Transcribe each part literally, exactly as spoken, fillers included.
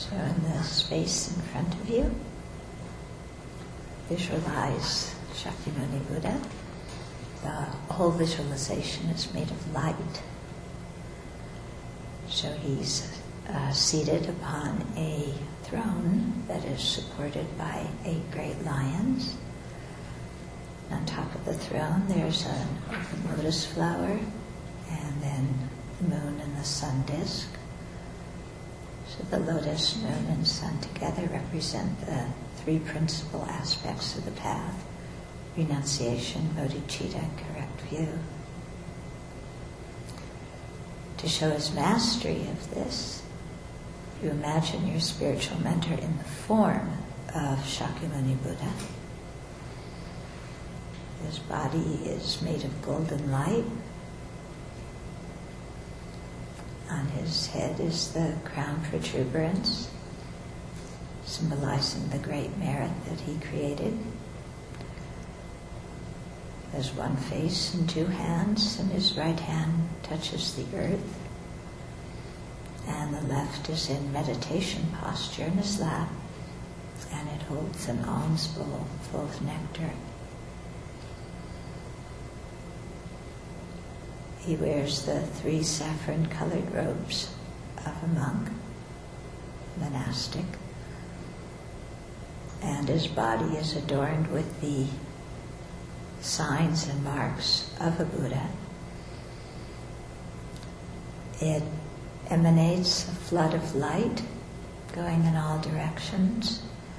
So in the space in front of you, visualize Shakyamuni Buddha. The whole visualization is made of light. So he's uh, seated upon a throne that is supported by eight great lions. On top of the throne there's an open lotus flower, and then the moon and the sun disk. So the lotus, moon, and sun together represent the three principal aspects of the path: renunciation, bodhicitta, and correct view. To show his mastery of this, you imagine your spiritual mentor in the form of Shakyamuni Buddha. His body is made of golden light. On his head is the crown protuberance, symbolizing the great merit that he created. He has one face and two hands, and his right hand touches the earth, and the left is in meditation posture in his lap, and it holds an alms bowl full of nectar. He wears the three saffron-colored robes of a monk, monastic, and his body is adorned with the signs and marks of a Buddha. It emanates a flood of light going in all directions.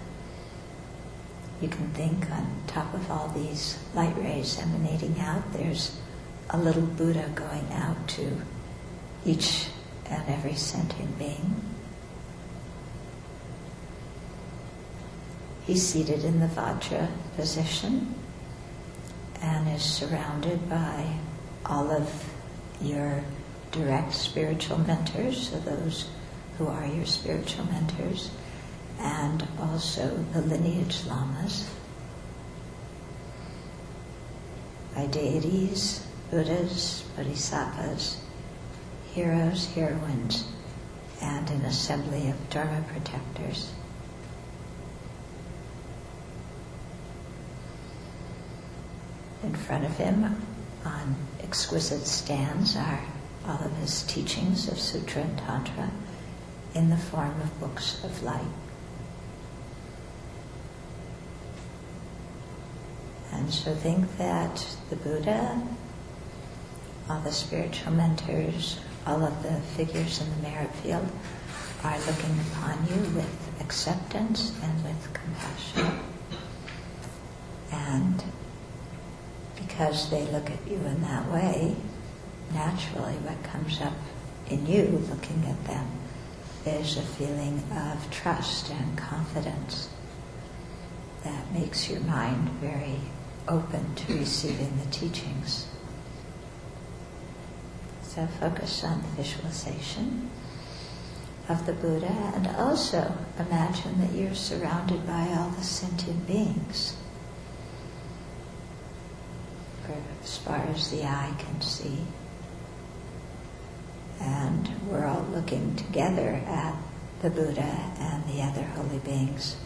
You can think on top of all these light rays emanating out, there's a little Buddha going out to each and every sentient being. He's seated in the Vajra position and is surrounded by all of your direct spiritual mentors, so those who are your spiritual mentors, and also the lineage lamas, by deities, Buddhas, Bodhisattvas, heroes, heroines, and an assembly of Dharma protectors. In front of him, on exquisite stands, are all of his teachings of Sutra and Tantra in the form of books of light. And so think that the Buddha, all the spiritual mentors, all of the figures in the merit field are looking upon you with acceptance and with compassion. And because they look at you in that way, naturally what comes up in you looking at them is a feeling of trust and confidence that makes your mind very open to receiving the teachings. So focus on the visualization of the Buddha, and also imagine that you're surrounded by all the sentient beings, for as far as the eye can see. And we're all looking together at the Buddha and the other holy beings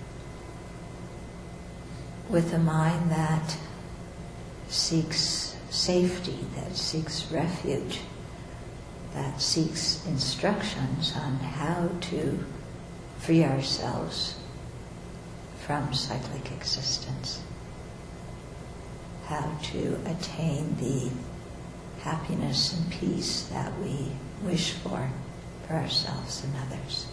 with a mind that seeks safety, that seeks refuge, that seeks instructions on how to free ourselves from cyclic existence, how to attain the happiness and peace that we wish for for ourselves and others.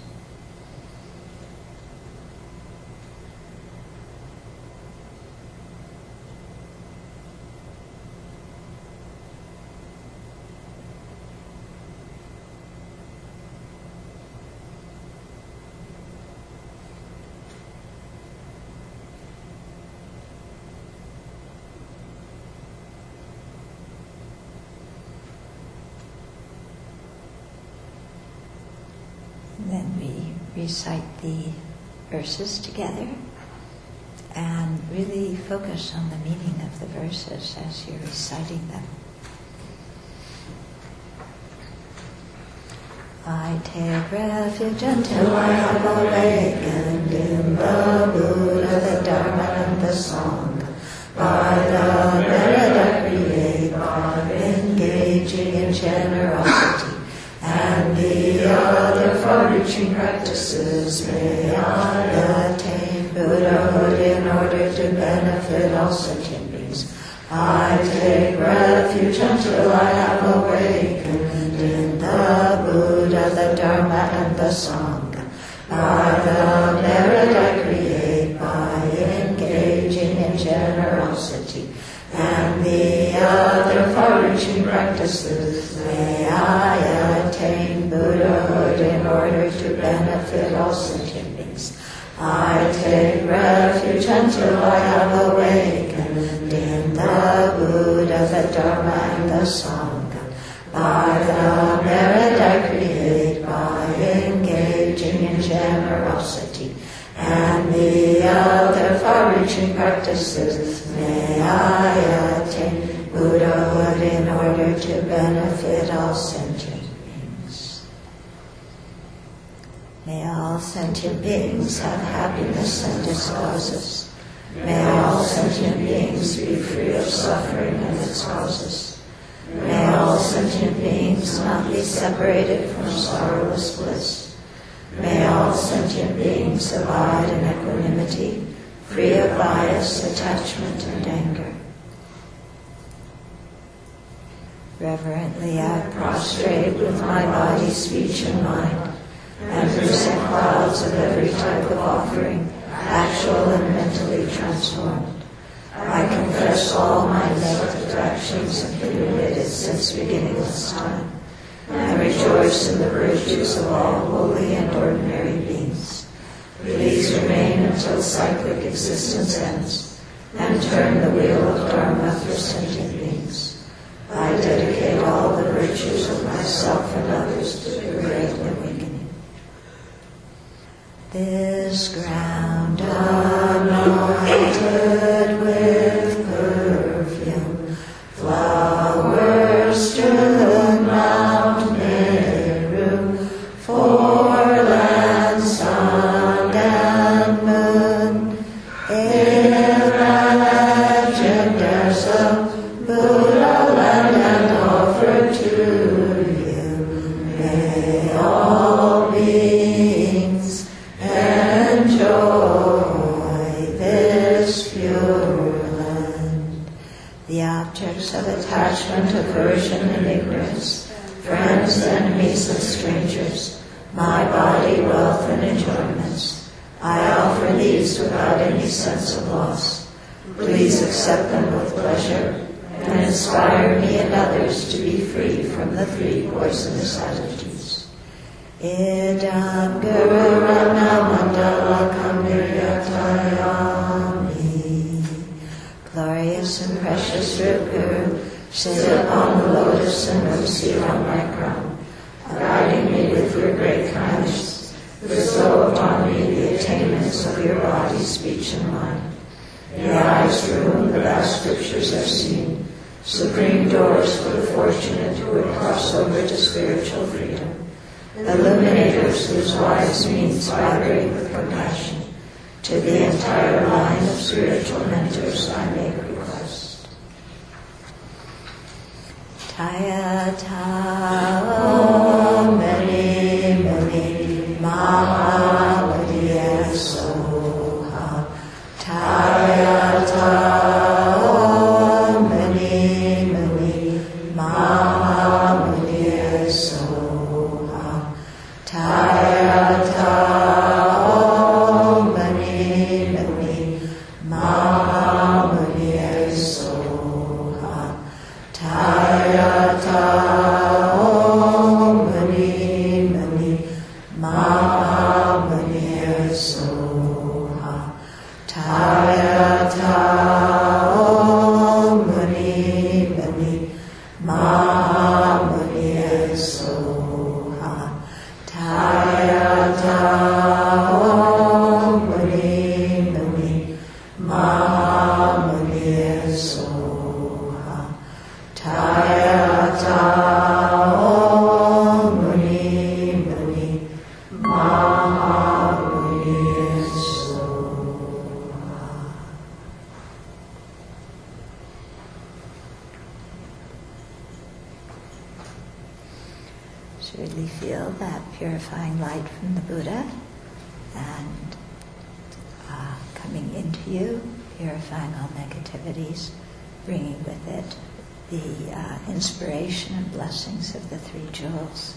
Then we recite the verses together and really focus on the meaning of the verses as you're reciting them. I take refuge until I have awakened in the Buddha, the Dharma, and the Sangha. By the merit I create, by engaging in generosity and the other far-reaching practices, may I attain Buddhahood in order to benefit all sentient beings. I take refuge until I have awakened in the Buddha, the Dharma, and the Sangha. By the merit I create, by engaging in generosity and the other far-reaching practices, may I attain Buddhahood in order to benefit all sentient beings. I take refuge until I have awakened in the Buddha, the Dharma, and the Sangha. By the merit I create, by engaging in generosity and the other far-reaching practices, may I attain Buddhahood in order to benefit all sentient beings. May all sentient beings have happiness and its causes. May all sentient beings be free of suffering and its causes. May all sentient beings not be separated from sorrowless bliss. May all sentient beings abide in equanimity, free of bias, attachment, and anger. Reverently I prostrate with my body, speech, and mind, and present clouds of every type of offering, actual and mentally transformed. I confess all my negative actions and committed since beginningless time, and rejoice in the virtues of all holy and ordinary beings. Please remain until cyclic existence ends, and turn the wheel of Dharma for sentient beings. I dedicate all the virtues of myself and others to the great awakening. This ground anointed with perfume, flowers strewn Mount Meru, four lands, sun and moon. Imagine there's a Buddha land and offer to you. May all beings enjoy this pure land. The objects of attachment, aversion, and ignorance, friends, enemies, and strangers, my body, wealth, and enjoyments, I offer these without any sense of loss. Please accept them with pleasure and inspire me and others to be free from the three poisonous attitudes. Idam Guru Rana Mandala Kamriyatayami. Glorious and precious Root Guru, sit upon the lotus and receive on my crown, guiding me with your great kindness. Bestow upon me the attainments of your body, speech, and mind. The eyes through whom the vast scriptures are seen, supreme doors for the fortunate who would cross over to spiritual freedom. Illuminators whose wise means vibrate with compassion. To the entire line of spiritual mentors I make request. Taya Tao Meri Meri Mahavadiya Soha. Taya Tao Meri Meri Mahavadiya Soha. Taya Tao Mani Mani Mahamaniya Soha. Taya Tao Mani Mani Mahamaniya Soha. Taya Tao Mani Mani Mahamaniya Soha. Taya Tao Mani Mani Mahamaniya Soha. Taya Tao Mani So really feel that purifying light from the Buddha and uh, coming into you, purifying all negativities, bringing with it the uh, inspiration and blessings of the three jewels.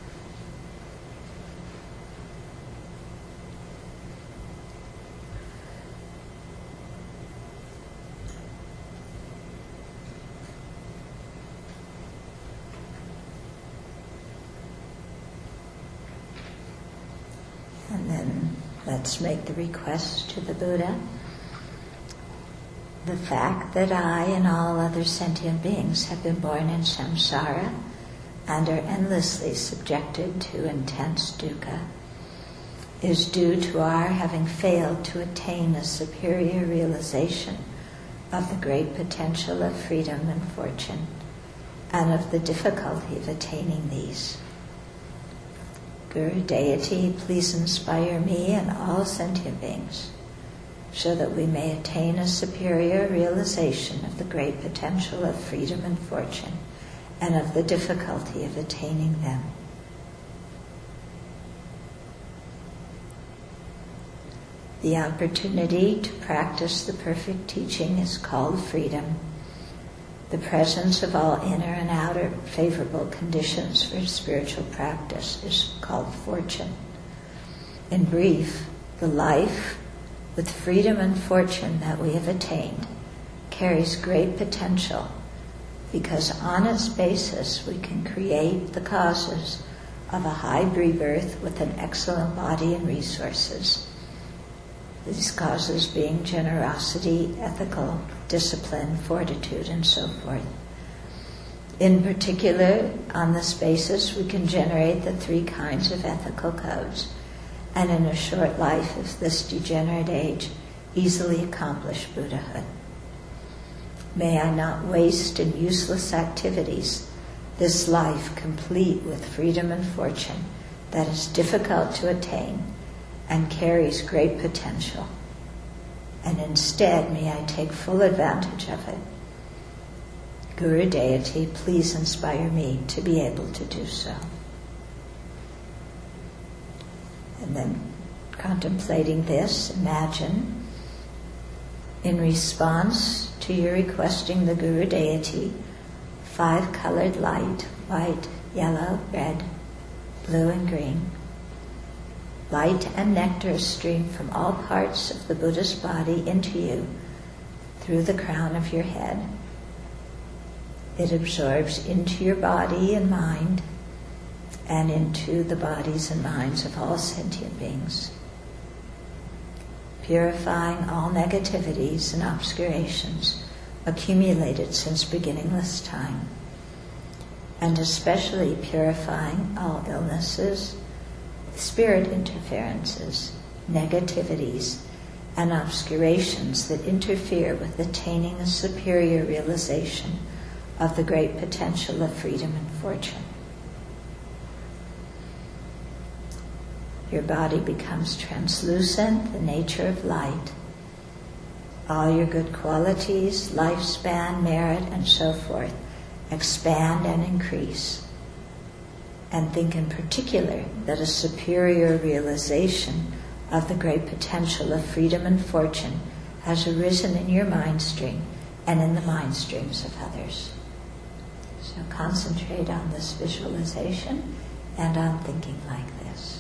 And then let's make the request to the Buddha. The fact that I and all other sentient beings have been born in samsara and are endlessly subjected to intense dukkha is due to our having failed to attain a superior realization of the great potential of freedom and fortune and of the difficulty of attaining these. Guru Deity, please inspire me and all sentient beings so that we may attain a superior realization of the great potential of freedom and fortune and of the difficulty of attaining them. The opportunity to practice the perfect teaching is called freedom. The presence of all inner and outer favorable conditions for spiritual practice is called fortune. In brief, the life with freedom and fortune that we have attained carries great potential because on its basis we can create the causes of a high rebirth with an excellent body and resources. These causes being generosity, ethical, discipline, fortitude, and so forth. In particular, on this basis, we can generate the three kinds of ethical codes, and in a short life of this degenerate age, easily accomplish Buddhahood. May I not waste in useless activities this life complete with freedom and fortune that is difficult to attain and carries great potential. And instead, may I take full advantage of it. Guru Deity, please inspire me to be able to do so. And then, contemplating this, imagine, in response to your requesting the Guru Deity, five-colored light, white, yellow, red, blue, and green. Light and nectar stream from all parts of the Buddha's body into you through the crown of your head. It absorbs into your body and mind and into the bodies and minds of all sentient beings, purifying all negativities and obscurations accumulated since beginningless time, and especially purifying all illnesses, spirit interferences, negativities, and obscurations that interfere with attaining a superior realization of the great potential of freedom and fortune. Your body becomes translucent, the nature of light. All your good qualities, lifespan, merit, and so forth expand and increase. And think in particular that a superior realization of the great potential of freedom and fortune has arisen in your mind stream and in the mind streams of others. So concentrate on this visualization and on thinking like this.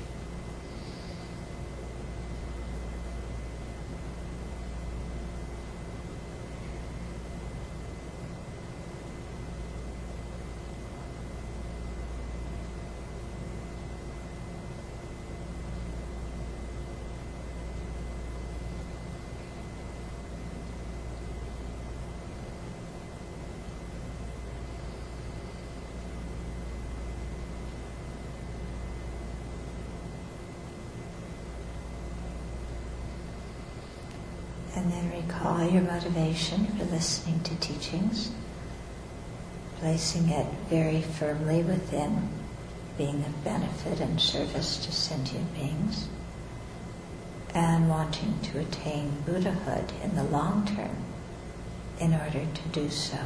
And then recall your motivation for listening to teachings, placing it very firmly within being of benefit and service to sentient beings, and wanting to attain Buddhahood in the long term in order to do so.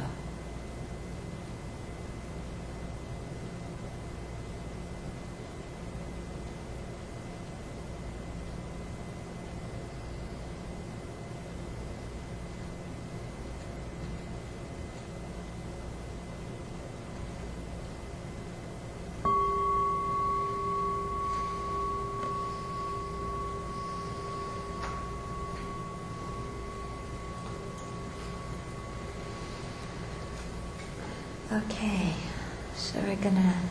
Okay, so we're going to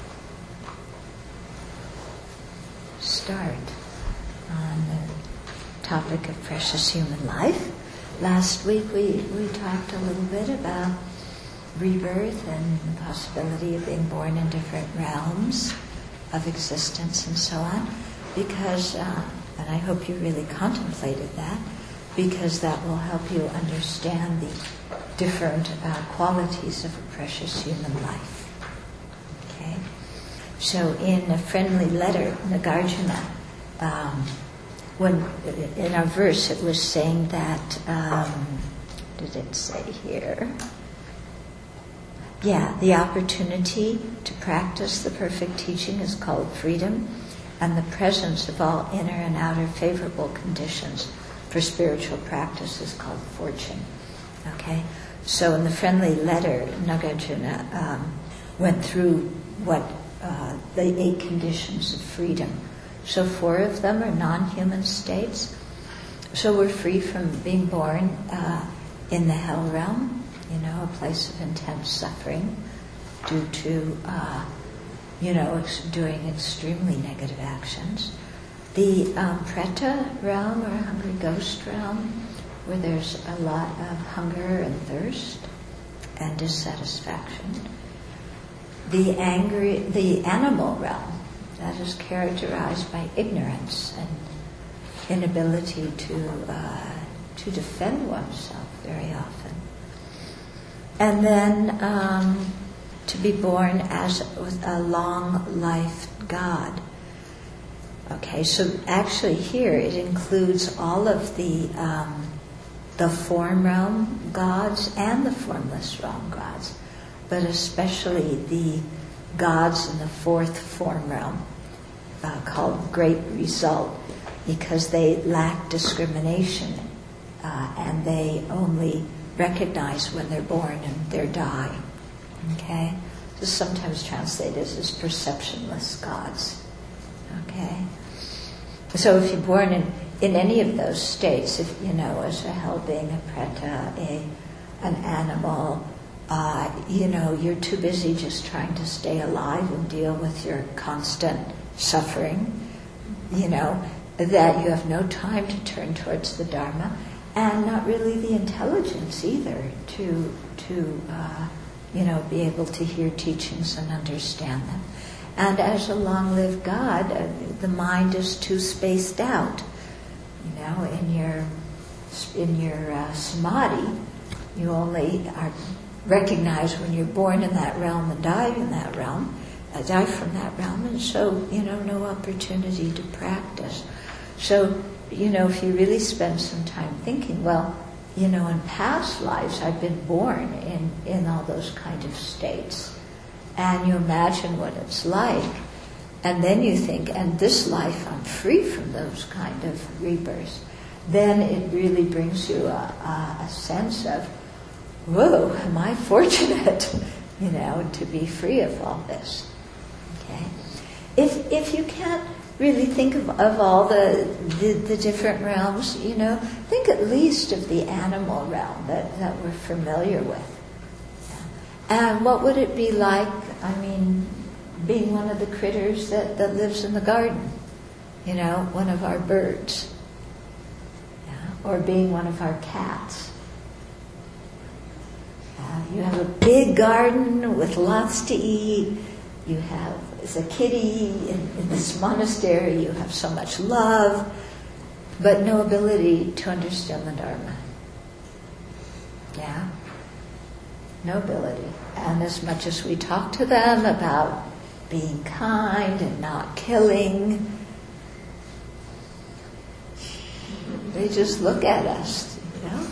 start on the topic of precious human life. Last week we, we talked a little bit about rebirth and the possibility of being born in different realms of existence and so on, because, uh, and I hope you really contemplated that, because that will help you understand the different uh, qualities of a precious human life. Okay? So in a friendly letter, Nagarjuna, um, when in our verse it was saying that, um, what did it say here? Yeah, the opportunity to practice the perfect teaching is called freedom, and the presence of all inner and outer favorable conditions for spiritual practice is called fortune. Okay? So in the friendly letter, Nagarjuna um, went through what uh, the eight conditions of freedom. So four of them are non-human states. So we're free from being born uh, in the hell realm, you know, a place of intense suffering due to, uh, you know, ex- doing extremely negative actions. The um, Preta realm, or hungry ghost realm, where there's a lot of hunger and thirst and dissatisfaction. The angry, the animal realm, that is characterized by ignorance and inability to uh, to defend oneself very often. And then um, to be born as a long-lived God. Okay, so actually here it includes all of the um, the form realm gods and the formless realm gods, but especially the gods in the fourth form realm, uh, called Great Result, because they lack discrimination uh, and they only recognize when they're born and they're dying. Okay? This is sometimes translated as perceptionless gods. Okay? So if you're born in In any of those states, if you know, as a hell being, a preta, a an animal, uh, you know, you're too busy just trying to stay alive and deal with your constant suffering, you know, that you have no time to turn towards the Dharma, and not really the intelligence either to to uh, you know, be able to hear teachings and understand them. And as a long-lived God, uh, the mind is too spaced out. You know, in your in your uh, samadhi, you only are recognize when you're born in that realm and die in that realm, uh, die from that realm, and so, you know, no opportunity to practice. So, you know, if you really spend some time thinking, well, you know, in past lives I've been born in, in all those kind of states, and you imagine what it's like, and then you think, and this life I'm free from those kind of rebirths, then it really brings you a, a, a sense of, whoa, am I fortunate, you know, to be free of all this. Okay? If if you can't really think of, of all the, the the different realms, you know, think at least of the animal realm that, that we're familiar with. And what would it be like, I mean, being one of the critters that, that lives in the garden, you know, one of our birds, yeah, or being one of our cats. Uh, you have a big garden with lots to eat. You have, as a kitty in, in this monastery, you have so much love, but no ability to understand the Dharma. Yeah? No ability. And as much as we talk to them about, being kind and not killing. They just look at us, you know.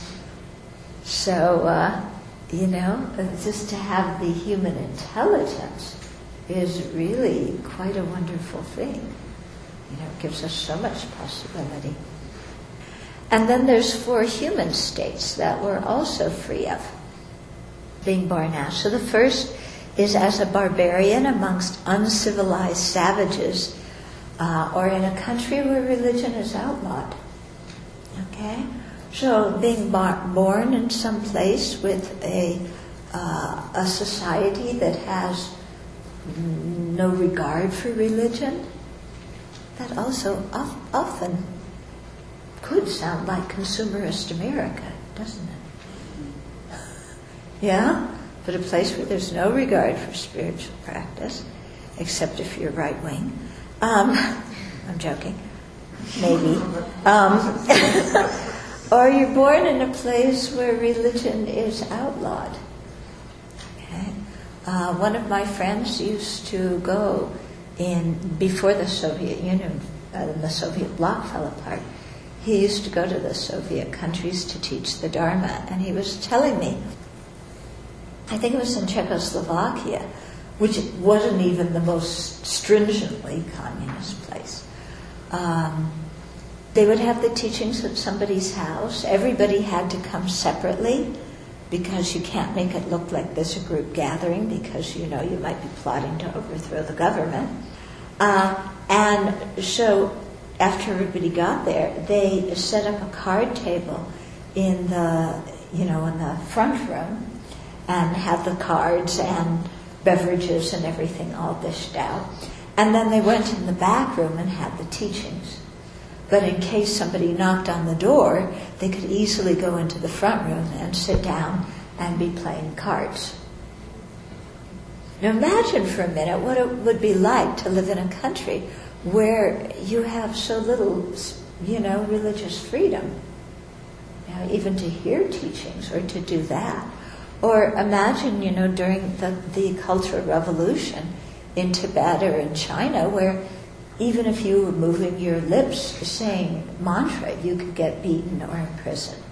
So, uh, you know, just to have the human intelligence is really quite a wonderful thing. You know, it gives us so much possibility. And then there's four human states that we're also free of being born as. So the first is as a barbarian amongst uncivilized savages, uh, or in a country where religion is outlawed. Okay? So being bar- born in some place with a uh, a society that has no regard for religion, that also of- often could sound like consumerist America, doesn't it? Yeah? But a place where there's no regard for spiritual practice, except if you're right-wing. Um, I'm joking. Maybe. Um, or you're born in a place where religion is outlawed. Okay? Uh, one of my friends used to go in, before the Soviet Union, uh, the Soviet bloc fell apart, he used to go to the Soviet countries to teach the Dharma, and he was telling me, I think it was in Czechoslovakia, which wasn't even the most stringently communist place. Um, they would have the teachings at somebody's house. Everybody had to come separately because you can't make it look like there's a group gathering because, you know, you might be plotting to overthrow the government. Uh, and so after everybody got there, they set up a card table in the, you know, in the front room and had the cards and beverages and everything all dished out. And then they went in the back room and had the teachings. But in case somebody knocked on the door, they could easily go into the front room and sit down and be playing cards. Now imagine for a minute what it would be like to live in a country where you have so little, you know, religious freedom. You know, even to hear teachings or to do that. Or imagine, you know, during the, the Cultural Revolution in Tibet or in China, where even if you were moving your lips saying mantra, you could get beaten or imprisoned.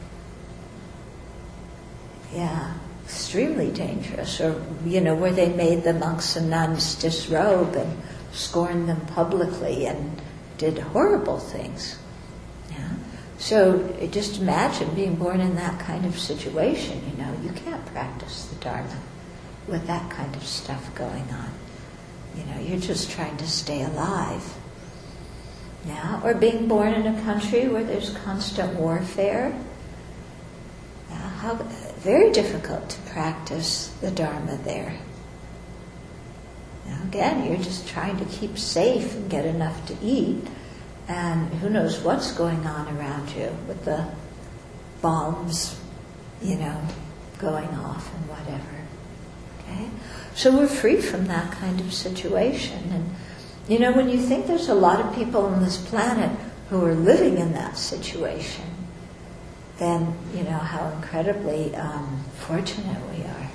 Yeah, extremely dangerous. Or, you know, where they made the monks and nuns disrobe and scorned them publicly and did horrible things. Yeah. So just imagine being born in that kind of situation, you know. You can't practice the Dharma with that kind of stuff going on. You know, you're just trying to stay alive. Yeah. Or being born in a country where there's constant warfare. Yeah. How very difficult to practice the Dharma there. Now, again, you're just trying to keep safe and get enough to eat. And who knows what's going on around you with the bombs, you know, going off and whatever. Okay? So we're free from that kind of situation. And, you know, when you think there's a lot of people on this planet who are living in that situation, then, you know, how incredibly um, fortunate we are.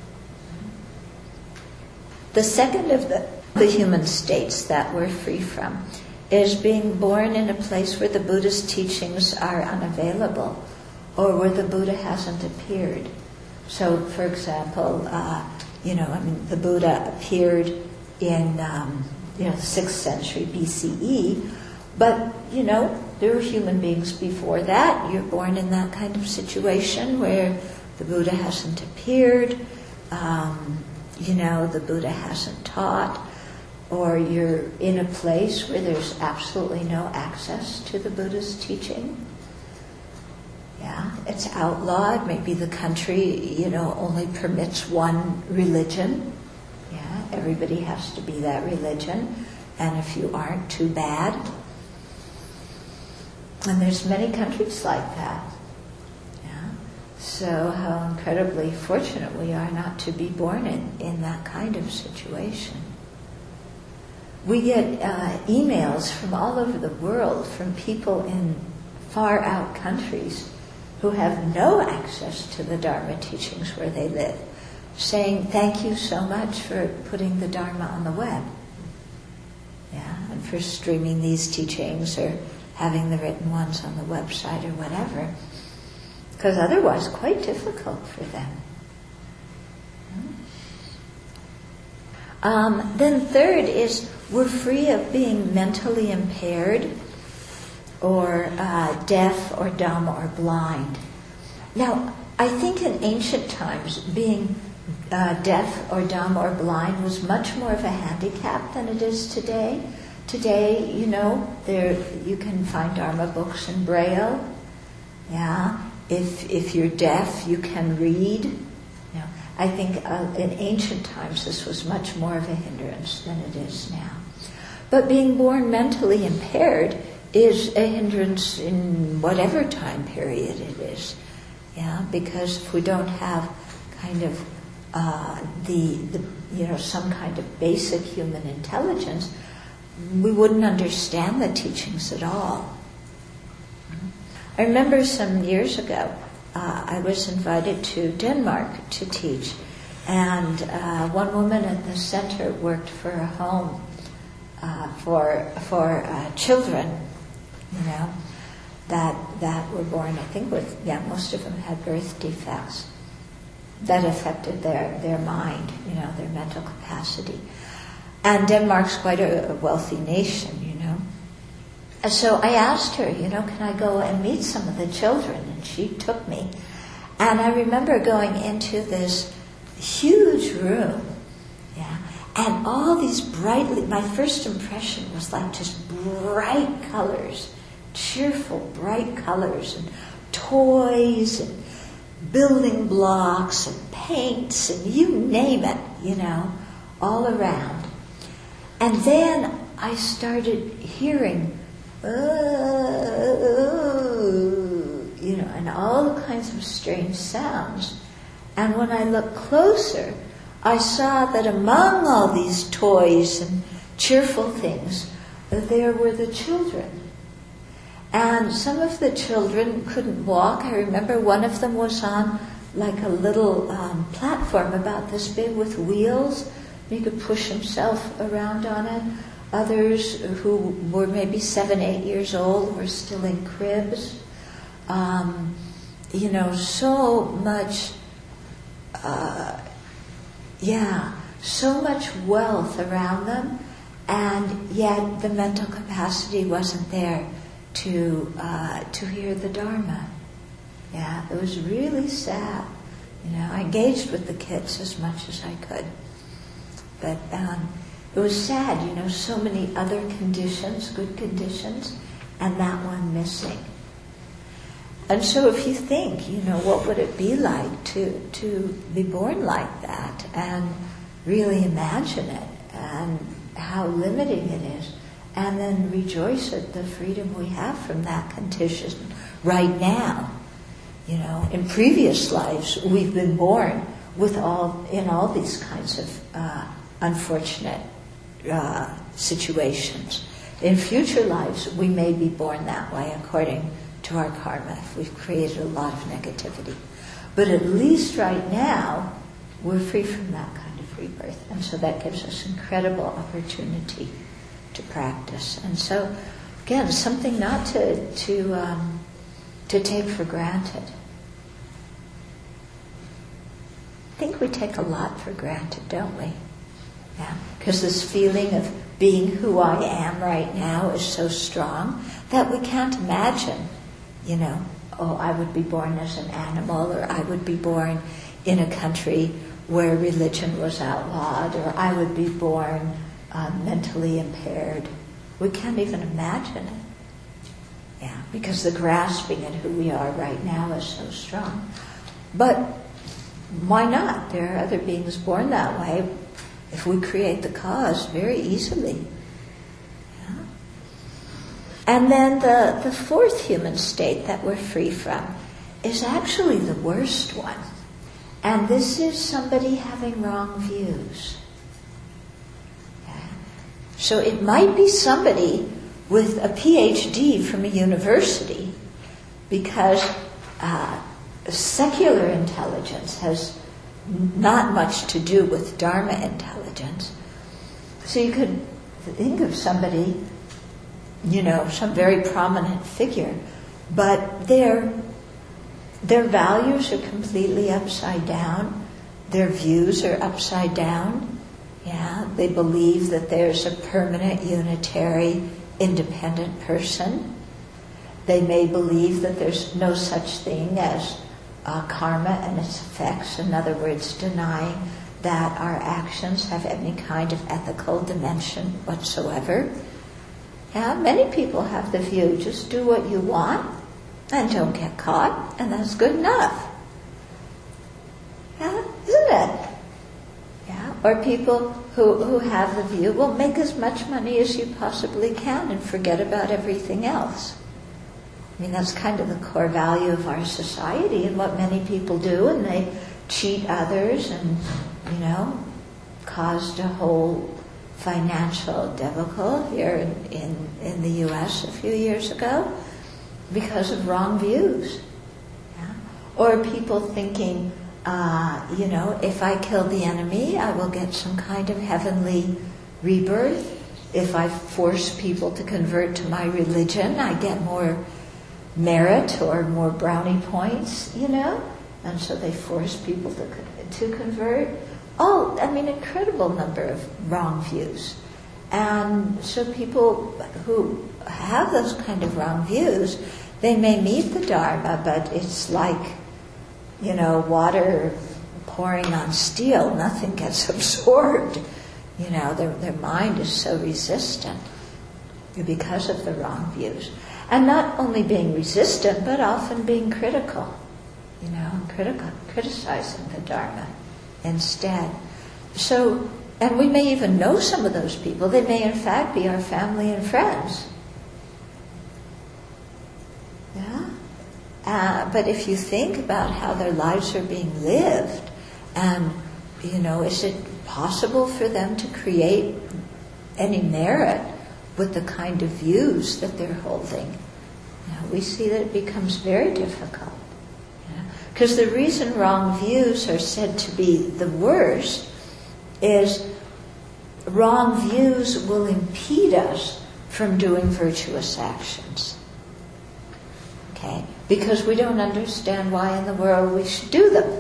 The second of the, the human states that we're free from is being born in a place where the Buddha's teachings are unavailable or where the Buddha hasn't appeared. So, for example, uh, you know, I mean, the Buddha appeared in, um, you know, the sixth century B C E, but, you know, there were human beings before that. You're born in that kind of situation where the Buddha hasn't appeared, um, you know, the Buddha hasn't taught, or you're in a place where there's absolutely no access to the Buddha's teaching. Yeah, it's outlawed. Maybe the country, you know, only permits one religion. Yeah, everybody has to be that religion. And if you aren't, too bad. And there's many countries like that. Yeah. So how incredibly fortunate we are not to be born in, in that kind of situation. We get uh, emails from all over the world from people in far out countries who have no access to the Dharma teachings where they live. saying thank you so much for putting the Dharma on the web. Yeah, and for streaming these teachings or having the written ones on the website or whatever. Because otherwise quite difficult for them. Um, then third is we're free of being mentally impaired or uh, deaf or dumb or blind. Now, I think in ancient times being uh, deaf or dumb or blind was much more of a handicap than it is today. Today, you know, there you can find Dharma books in Braille. Yeah, if if you're deaf, you can read. You know, I think uh, in ancient times this was much more of a hindrance than it is now. But being born mentally impaired is a hindrance in whatever time period it is. Yeah, because if we don't have kind of uh, the, the, you know, some kind of basic human intelligence, we wouldn't understand the teachings at all. I remember some years ago, uh, I was invited to Denmark to teach, and uh, one woman at the center worked for a home uh, for for uh, children, you know, that that were born, I think, with, yeah, most of them had birth defects that affected their, their mind, you know, their mental capacity. And Denmark's quite a, a wealthy nation, you know. And so I asked her, you know, can I go and meet some of the children? And she took me. And I remember going into this huge room, yeah, and all these brightly, my first impression was like just bright colors, cheerful, bright colors, and toys, and building blocks, and paints, and you name it, you know, all around. And then I started hearing, uh, you know, and all kinds of strange sounds. And when I looked closer, I saw that among all these toys and cheerful things, there were the children. And some of the children couldn't walk. I remember one of them was on like a little um, platform about this big with wheels. He could push himself around on it. Others who were maybe seven, eight years old were still in cribs. Um, you know, so much, uh, yeah, so much wealth around them, and yet the mental capacity wasn't there to uh, to hear the Dharma. Yeah, it was really sad. You know, I engaged with the kids as much as I could. But um, it was sad, you know, so many other conditions, good conditions, and that one missing. And so if you think, you know, what would it be like to, to be born like that and really imagine it and how limiting it is, and then rejoice at the freedom we have from that condition right now. You know, in previous lives, we've been born with all, in all these kinds of uh, unfortunate uh, situations. In future lives, we may be born that way according to our karma if we've created a lot of negativity. But at least right now, we're free from that kind of rebirth. And so that gives us incredible opportunity to practice. And so, again, something not to to um, to take for granted. I think we take a lot for granted, don't we? Yeah, because this feeling of being who I am right now is so strong that we can't imagine, you know, oh, I would be born as an animal, or I would be born in a country where religion was outlawed, or I would be born uh, mentally impaired. We can't even imagine it. Yeah, because the grasping at who we are right now is so strong. But why not? There are other beings born that way. If we create the cause very easily. Yeah. And then the, the fourth human state that we're free from is actually the worst one. And this is somebody having wrong views. Yeah. So it might be somebody with a P H D from a university, because uh, secular intelligence has not much to do with Dharma intelligence. So you could think of somebody, you know, some very prominent figure, but their their values are completely upside down. Their views are upside down. Yeah, they believe that there's a permanent, unitary, independent person. They may believe that there's no such thing as uh, karma and its effects. In other words, denying that our actions have any kind of ethical dimension whatsoever. Yeah, many people have the view, just do what you want and don't get caught, and that's good enough. Yeah, isn't it? Yeah, or people who, who have the view, well, make as much money as you possibly can and forget about everything else. I mean, that's kind of the core value of our society and what many people do, and they cheat others and, you know, caused a whole financial debacle here in, in, in the U S a few years ago because of wrong views. Yeah? Or people thinking, uh, you know, if I kill the enemy, I will get some kind of heavenly rebirth. If I force people to convert to my religion, I get more merit or more brownie points, you know? And so they force people to to convert. Oh, I mean, incredible number of wrong views. And so people who have those kind of wrong views, they may meet the Dharma, but it's like, you know, water pouring on steel. Nothing gets absorbed. You know, their, their mind is so resistant because of the wrong views. And not only being resistant, but often being critical. You know, critical, criticizing the Dharma instead. So, and we may even know some of those people. They may in fact be our family and friends. Yeah? Uh, but if you think about how their lives are being lived, and, you know, is it possible for them to create any merit with the kind of views that they're holding? You know, we see that it becomes very difficult. Because the reason wrong views are said to be the worst is wrong views will impede us from doing virtuous actions. Okay? Because we don't understand why in the world we should do them.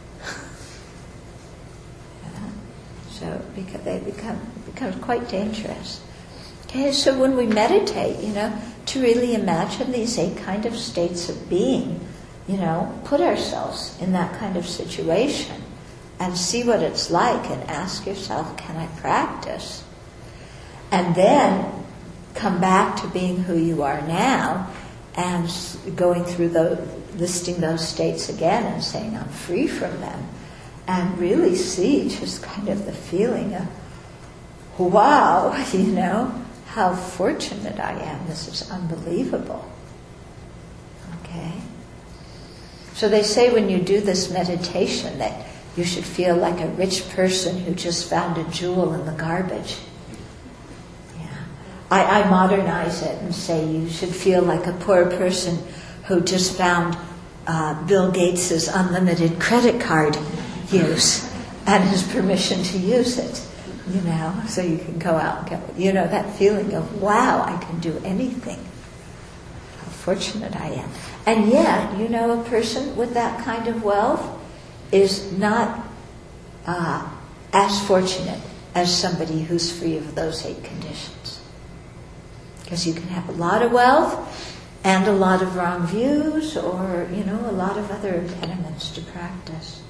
Yeah? So because they become it becomes quite dangerous. Okay, so when we meditate, you know, to really imagine these eight kind of states of being, you know, put ourselves in that kind of situation and see what it's like and ask yourself, can I practice? And then come back to being who you are now and going through the, listing those states again and saying, I'm free from them. And really see just kind of the feeling of, wow, you know, how fortunate I am. This is unbelievable. Okay? So they say when you do this meditation that you should feel like a rich person who just found a jewel in the garbage. Yeah. I, I modernize it and say you should feel like a poor person who just found uh, Bill Gates' unlimited credit card use and his permission to use it. You know, so you can go out and get, you know, that feeling of, wow, I can do anything. How fortunate I am. And yet, you know, a person with that kind of wealth is not uh, as fortunate as somebody who's free of those eight conditions. Because you can have a lot of wealth and a lot of wrong views or, you know, a lot of other impediments to practice.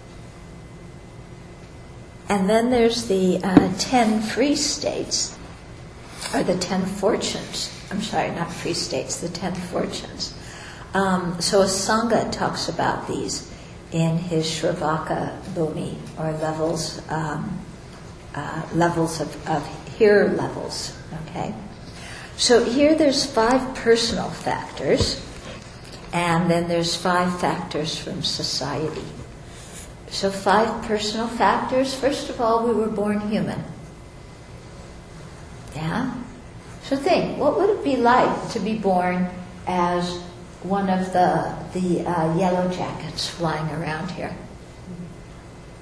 And then there's the uh, ten free states, or the ten fortunes. I'm sorry, not free states, the ten fortunes. Um, so Asanga talks about these in his Shravaka Bhumi, or levels, um, uh, levels of, of here levels. Okay, so here there's five personal factors, and then there's five factors from society. So five personal factors. First of all, we were born human. Yeah? So think, what would it be like to be born as one of the the uh, yellow jackets flying around here?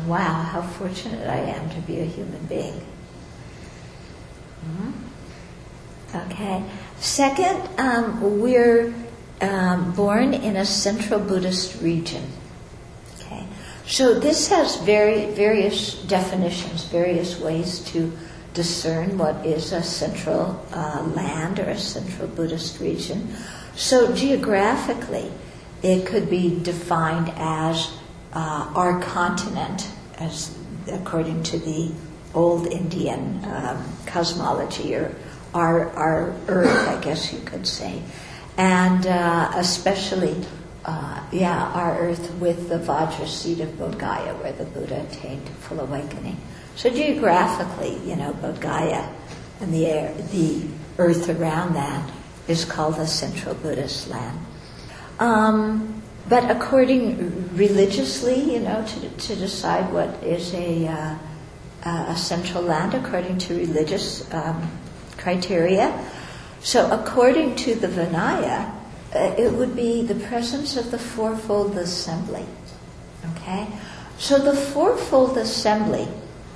wow, how fortunate I am to be a human being. Mm-hmm. Okay. Second, um, we're um, born in a central Buddhist region. Okay. So this has very various definitions, various ways to discern what is a central uh, land or a central Buddhist region. So geographically, it could be defined as uh, our continent, as according to the old Indian um, cosmology, or our our Earth, I guess you could say, and uh, especially, uh, yeah, our Earth with the Vajra seat of Bodh Gaya, where the Buddha attained full awakening. So geographically, you know, Bodh Gaya and the air, the Earth around that is called the central Buddhist land. Um, but according religiously, you know, to to decide what is a uh, a central land according to religious um, criteria. So according to the Vinaya, uh, it would be the presence of the Fourfold Assembly. Okay? So the Fourfold Assembly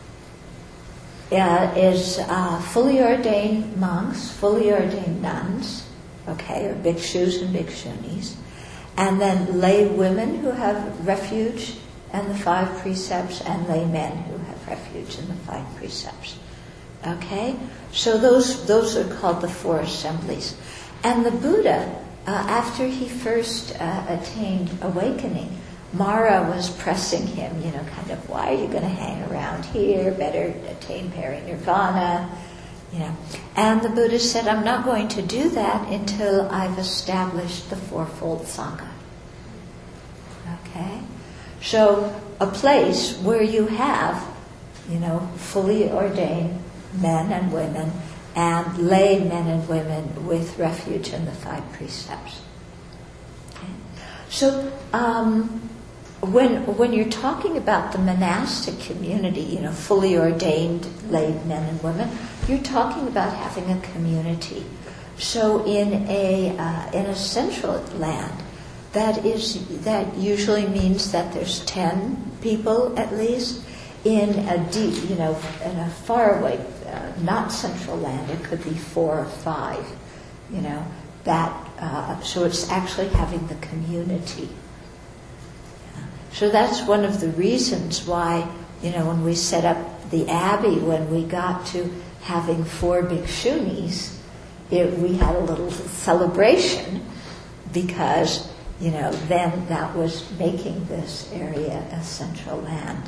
uh, is uh, fully ordained monks, fully ordained nuns, okay, or bhikshus and bhikshunis, and then lay women who have refuge and the five precepts, and lay men who have refuge in the five precepts. Okay? So those those are called the four assemblies. And the Buddha, uh, after he first uh, attained awakening, Mara was pressing him, you know, kind of, why are you going to hang around here? Better attain parinirvana, you know. And the Buddha said, I'm not going to do that until I've established the fourfold Sangha. Okay? So a place where you have, you know, fully ordained men and women and lay men and women with refuge in the five precepts. Okay? So um, when when you're talking about the monastic community, you know, fully ordained lay men and women, you're talking about having a community. So in a uh, in a central land, that is that usually means that there's ten people at least. In a deep, you know, in a faraway, uh, not central land, it could be four or five, you know, that, uh, so it's actually having the community. Yeah. So that's one of the reasons why, you know, when we set up the Abbey, when we got to having four bhikshunis, it, we had a little celebration because, you know, then that was making this area a central land.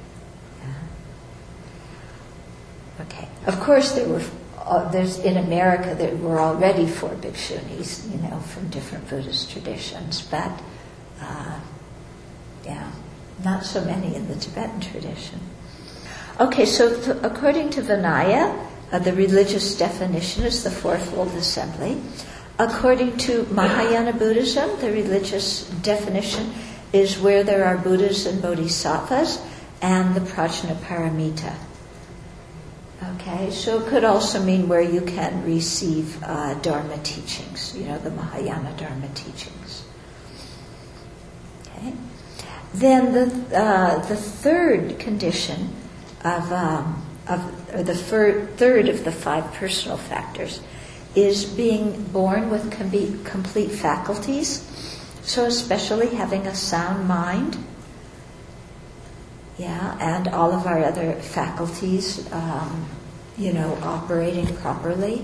Okay. Of course, there were uh, there's in America there were already four bhikshunis, you know, from different Buddhist traditions, but uh, yeah, not so many in the Tibetan tradition. Okay, so th- according to Vinaya, uh, the religious definition is the fourfold assembly. According to Mahayana Buddhism, the religious definition is where there are Buddhas and Bodhisattvas and the Prajnaparamita. Okay, so it could also mean where you can receive uh, Dharma teachings, you know, the Mahayana Dharma teachings. Okay, then the uh, the third condition of um, of or the fir- third of the five personal factors is being born with com- complete faculties. So especially having a sound mind. Yeah, and all of our other faculties, um, you know, operating properly.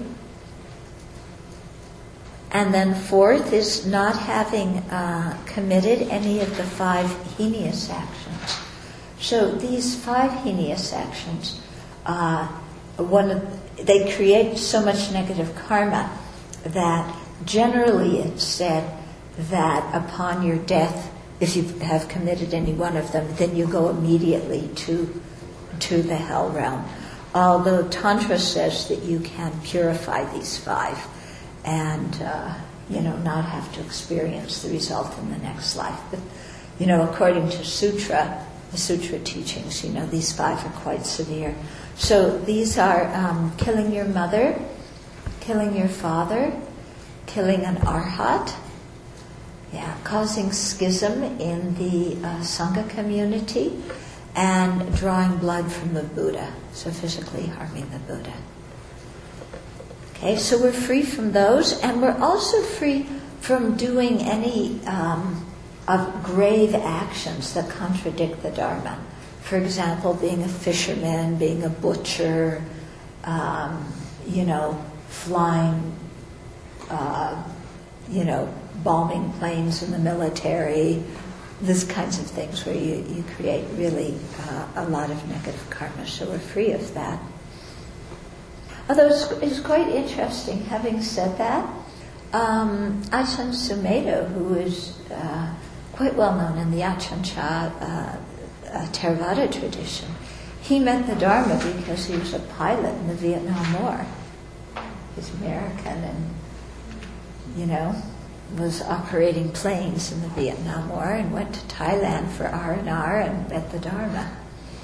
And then fourth is not having uh, committed any of the five heinous actions. So these five heinous actions, uh, one of, they create so much negative karma that generally it's said that upon your death, if you have committed any one of them, then you go immediately to to the hell realm. Although Tantra says that you can purify these five and, uh, you know, not have to experience the result in the next life. But, you know, according to Sutra, the Sutra teachings, you know, these five are quite severe. So these are um, killing your mother, killing your father, killing an arhat, yeah, causing schism in the uh, Sangha community, and drawing blood from the Buddha, so physically harming the Buddha. Okay, so we're free from those, and we're also free from doing any um, of grave actions that contradict the Dharma. For example, being a fisherman, being a butcher, um, you know, flying, uh, you know, bombing planes in the military, these kinds of things where you, you create really uh, a lot of negative karma. So we're free of that. Although it's, it's quite interesting, having said that, um, Ajahn Sumedho, who is uh, quite well known in the Ajahn Chah uh, uh, Theravada tradition, he met the Dharma because he was a pilot in the Vietnam War. He's American and, you know, was operating planes in the Vietnam War and went to Thailand for R and R and met the Dharma.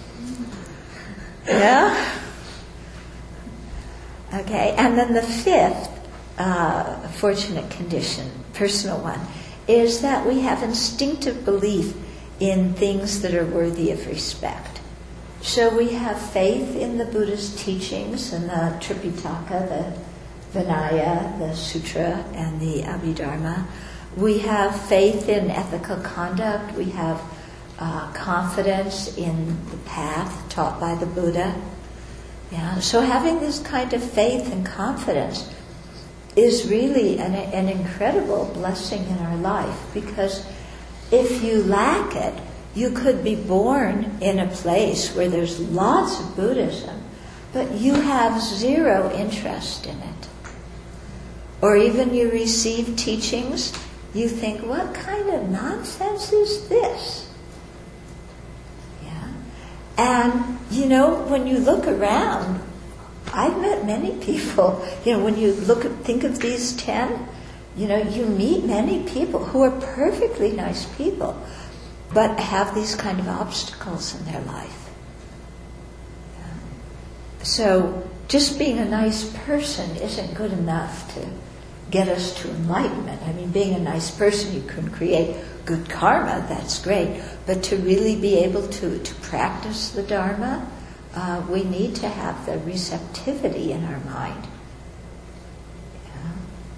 Yeah? Okay, and then the fifth uh, fortunate condition, personal one, is that we have instinctive belief in things that are worthy of respect. So we have faith in the Buddha's teachings and the Tripitaka, the Vinaya, the Sutra, and the Abhidharma. We have faith in ethical conduct. We have uh, confidence in the path taught by the Buddha. Yeah. So having this kind of faith and confidence is really an, an incredible blessing in our life, because if you lack it, you could be born in a place where there's lots of Buddhism, but you have zero interest in it. Or even you receive teachings, you think, what kind of nonsense is this? Yeah. And, you know, when you look around, I've met many people, you know, when you look at, think of these ten, you know, you meet many people who are perfectly nice people, but have these kind of obstacles in their life. Yeah. So just being a nice person isn't good enough to get us to enlightenment. I mean, being a nice person, you can create good karma, that's great, but to really be able to, to practice the Dharma, uh, we need to have the receptivity in our mind. Yeah.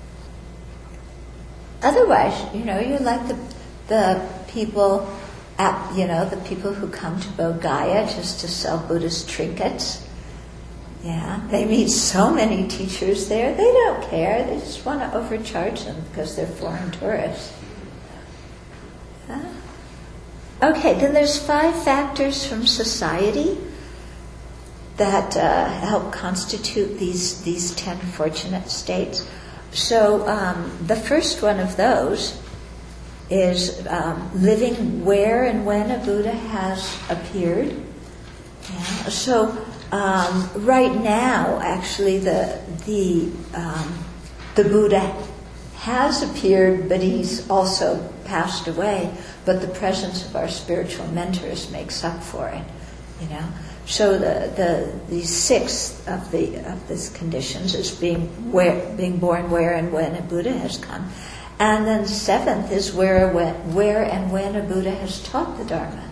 Otherwise, you know, you're like the the people at, you know, the people who come to Bodh Gaya just to sell Buddhist trinkets. Yeah, they meet so many teachers there, they don't care, they just want to overcharge them because they're foreign tourists. Yeah. Okay, then there's five factors from society that uh, help constitute these, these ten fortunate states. So um, the first one of those is um, living where and when a Buddha has appeared. Yeah. So Um, right now, actually, the the um, the Buddha has appeared, but he's also passed away. But the presence of our spiritual mentors makes up for it, you know. So the the the sixth of the of these conditions is being where being born where and when a Buddha has come, and then seventh is where when, where and when a Buddha has taught the Dharma.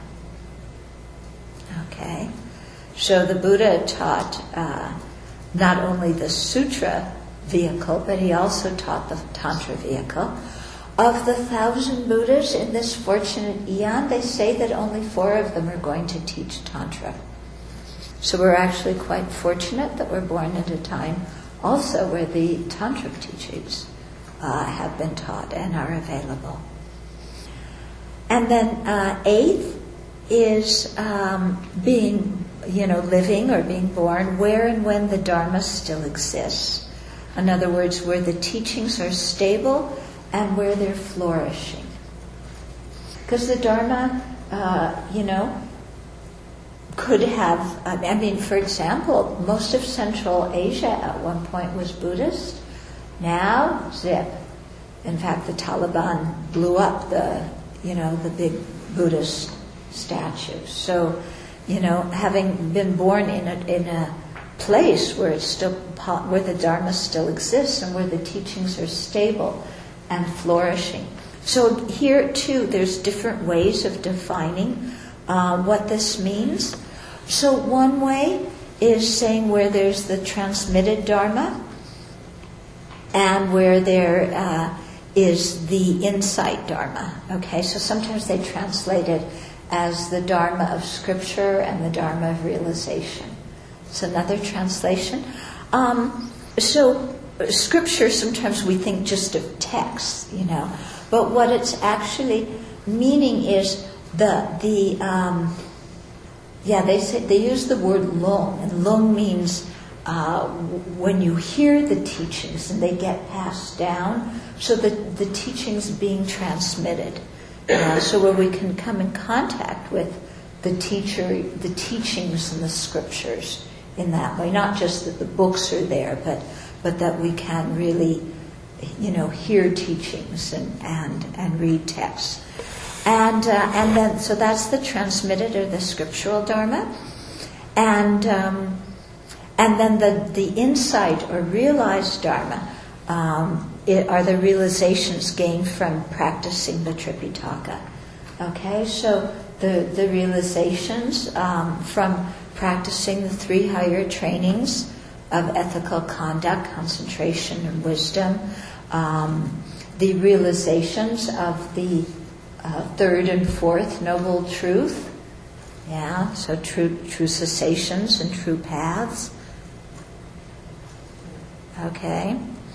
Okay. So the Buddha taught uh, not only the sutra vehicle, but he also taught the tantra vehicle. Of the thousand Buddhas in this fortunate eon, they say that only four of them are going to teach tantra. So we're actually quite fortunate that we're born at a time also where the tantric teachings uh, have been taught and are available. And then uh, eighth is um, being you know, living or being born where and when the Dharma still exists. In other words, where the teachings are stable and where they're flourishing. Because the Dharma, uh, you know, could have, I mean, for example, most of Central Asia at one point was Buddhist. Now, zip. In fact, the Taliban blew up the, you know, the big Buddhist statues. So, you know, having been born in a in a place where it's still where the Dharma still exists and where the teachings are stable and flourishing. So here too, there's different ways of defining uh, what this means. So one way is saying where there's the transmitted Dharma and where there uh, is the insight Dharma. Okay, so sometimes they translate it as the Dharma of Scripture and the Dharma of realization. It's another translation. Um, so Scripture, sometimes we think just of text, you know, but what it's actually meaning is the the um, yeah they say they use the word lung, and lung means uh, when you hear the teachings and they get passed down, so that the teachings being transmitted, uh, so where we can come in contact with the teacher, the teachings and the scriptures in that way, not just that the books are there, but but that we can really, you know, hear teachings and and, and read texts. And uh, and then, so that's the transmitted or the scriptural Dharma. And um, and then the, the insight or realized Dharma um, it, are the realizations gained from practicing the Tripitaka. Okay, so the, the realizations um, from practicing the three higher trainings of ethical conduct, concentration, and wisdom, um, the realizations of the uh, third and fourth noble truth, yeah, so true, true cessations and true paths. Okay,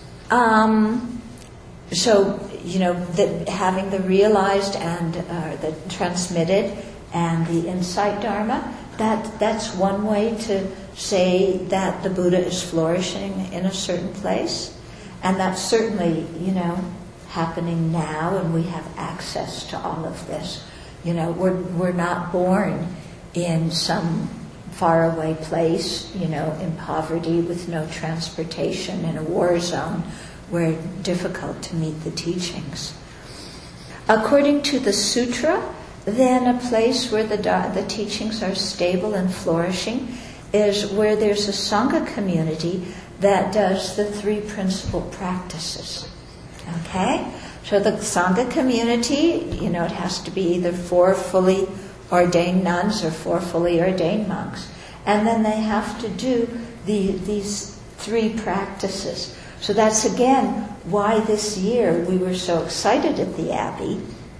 um, so you know that having the realized and uh, the transmitted and the insight Dharma. That that's one way to say that the Buddha is flourishing in a certain place, and that's certainly, you know, happening now, and we have access to all of this. You know, we're we're not born in some faraway place, you know, in poverty with no transportation in a war zone, where it's difficult to meet the teachings. According to the sutra, then a place where the the teachings are stable and flourishing is where there's a Sangha community that does the three principal practices. Okay? So the Sangha community, you know, it has to be either four fully ordained nuns or four fully ordained monks. And then they have to do the, these three practices. So that's again why this year we were so excited at the Abbey,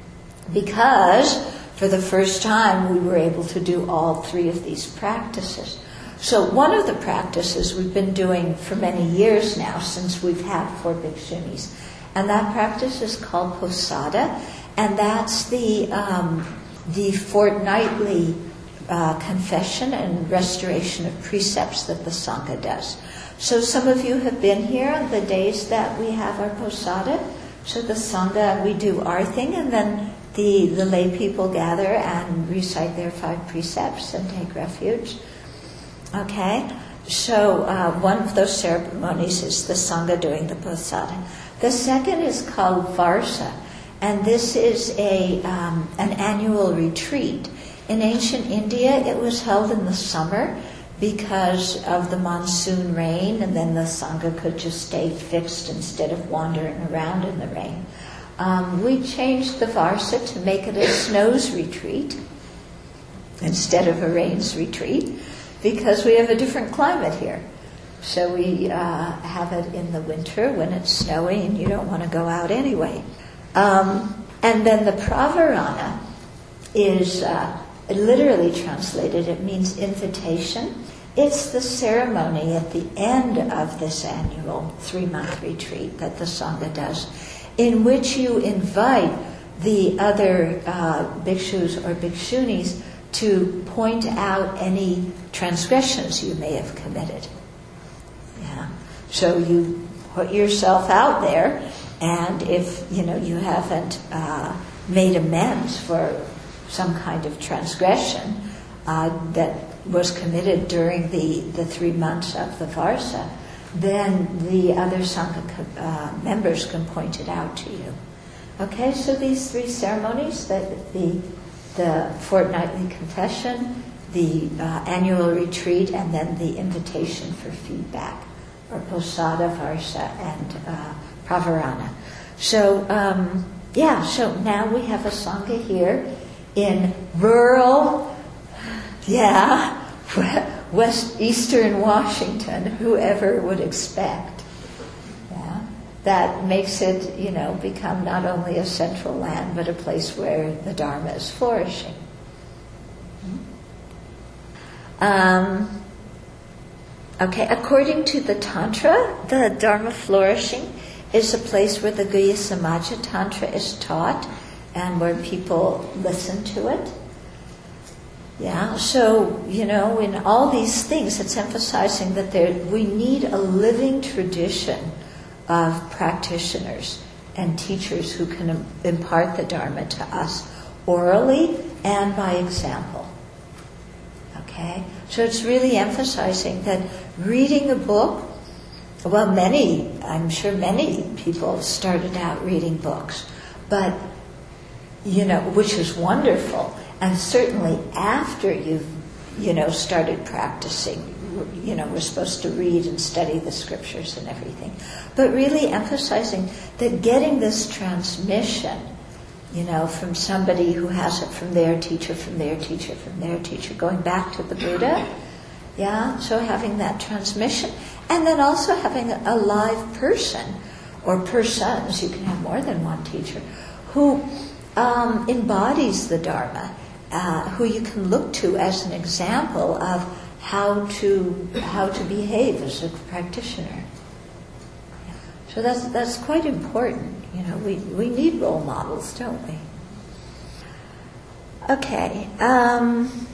because for the first time we were able to do all three of these practices. So one of the practices we've been doing for many years now, since we've had four bhikshunis, and that practice is called Posada, and that's the um, the fortnightly uh, confession and restoration of precepts that the Sangha does. So some of you have been here on the days that we have our Posada. So the Sangha, we do our thing, and then the, the lay people gather and recite their five precepts and take refuge. Okay? So uh, one of those ceremonies is the Sangha doing the Posada. The second is called Varsa, and this is a um, an annual retreat. In ancient India, it was held in the summer because of the monsoon rain, and then the Sangha could just stay fixed instead of wandering around in the rain. Um, we changed the Varsa to make it a snows retreat instead of a rains retreat, because we have a different climate here. So we uh, have it in the winter when it's snowy and you don't want to go out anyway. Um, and then the Pravarana is uh, literally translated, it means invitation. It's the ceremony at the end of this annual three-month retreat that the Sangha does, in which you invite the other uh, bhikshus or bhikshunis to point out any transgressions you may have committed. Yeah. So you put yourself out there, and if you know you haven't uh, made amends for some kind of transgression uh, that was committed during the, the three months of the Varsa, then the other Sangha uh, members can point it out to you. Okay, so these three ceremonies, the the, the fortnightly confession, the uh, annual retreat, and then the invitation for feedback, or Posada, Varsa, and uh, Pravarana. So, um, yeah, so now we have a Sangha here in rural, yeah, west eastern Washington, whoever would expect. Yeah, that makes it, you know, become not only a central land, but a place where the Dharma is flourishing. Um, okay, according to the Tantra, the Dharma flourishing is a place where the Guhya Samaja Tantra is taught and where people listen to it. Yeah, so, you know, in all these things, it's emphasizing that there, we need a living tradition of practitioners and teachers who can impart the Dharma to us orally and by example. Okay? So it's really emphasizing that reading a book, well, many, I'm sure many people started out reading books, but, you know, which is wonderful. And certainly after you've, you know, started practicing, you know, we're supposed to read and study the scriptures and everything. But really emphasizing that getting this transmission, you know, from somebody who has it from their teacher, from their teacher, from their teacher, going back to the Buddha, yeah, so having that transmission. And then also having a live person, or persons, you can have more than one teacher, who um, embodies the Dharma, uh, who you can look to as an example of how to how to behave as a practitioner. So that's that's quite important. You know, we, we need role models, don't we? Okay. Um,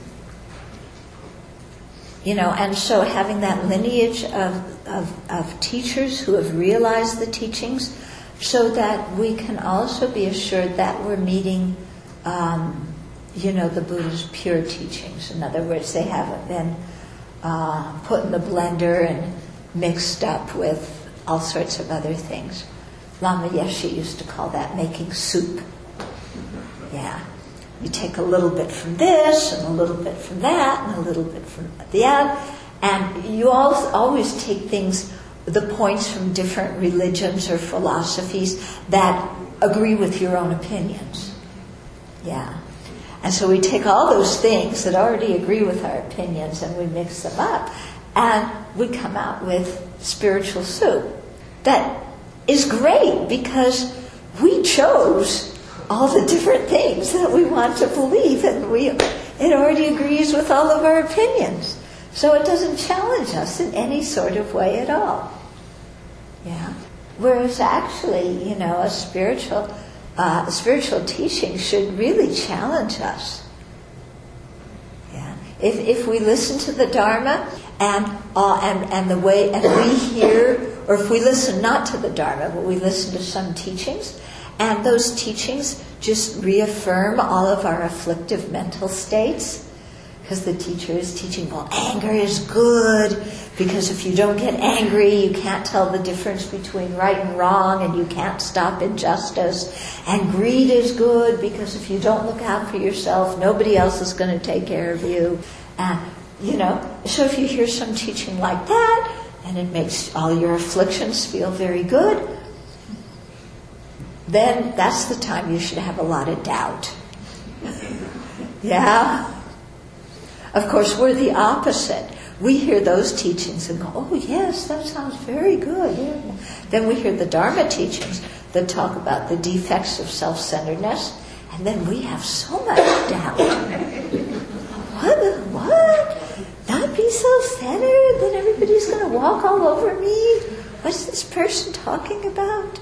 you know, and so having that lineage of, of of teachers who have realized the teachings, so that we can also be assured that we're meeting, um, you know, the Buddha's pure teachings. In other words, they haven't been uh, put in the blender and mixed up with all sorts of other things. Lama Yeshe used to call that making soup. Yeah. You take a little bit from this, and a little bit from that, and a little bit from the other, and you always take things, the points from different religions or philosophies that agree with your own opinions. Yeah. And so we take all those things that already agree with our opinions and we mix them up, and we come out with spiritual soup that is great because we chose all the different things that we want to believe, and we it already agrees with all of our opinions. So it doesn't challenge us in any sort of way at all. Yeah. Whereas actually, you know, a spiritual uh, spiritual teaching should really challenge us. Yeah. If if we listen to the Dharma and uh, and and the way and we hear, or if we listen not to the Dharma, but we listen to some teachings, and those teachings just reaffirm all of our afflictive mental states, because the teacher is teaching, well, anger is good, because if you don't get angry, you can't tell the difference between right and wrong, and you can't stop injustice. And greed is good, because if you don't look out for yourself, nobody else is going to take care of you. And, you know, so if you hear some teaching like that, and it makes all your afflictions feel very good, then that's the time you should have a lot of doubt. Yeah? Of course, we're the opposite. We hear those teachings and go, oh yes, that sounds very good. Yeah. Then we hear the Dharma teachings that talk about the defects of self-centeredness, and then we have so much doubt. What? What? Not be self-centered? Then everybody's going to walk all over me? What's this person talking about?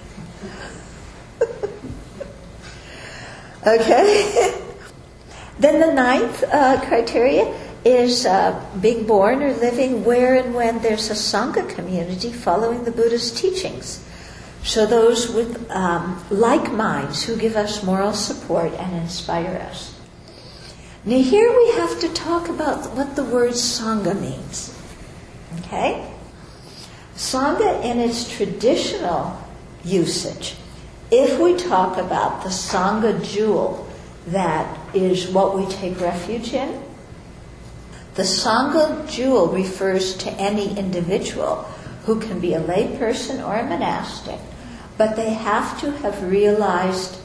Okay. Then the ninth uh, criteria is uh, being born or living where and when there's a Sangha community following the Buddha's teachings. So those with um, like minds who give us moral support and inspire us. Now here we have to talk about what the word Sangha means. Okay? Sangha in its traditional usage. If we talk about the Sangha jewel, that is what we take refuge in, the Sangha jewel refers to any individual who can be a lay person or a monastic, but they have to have realized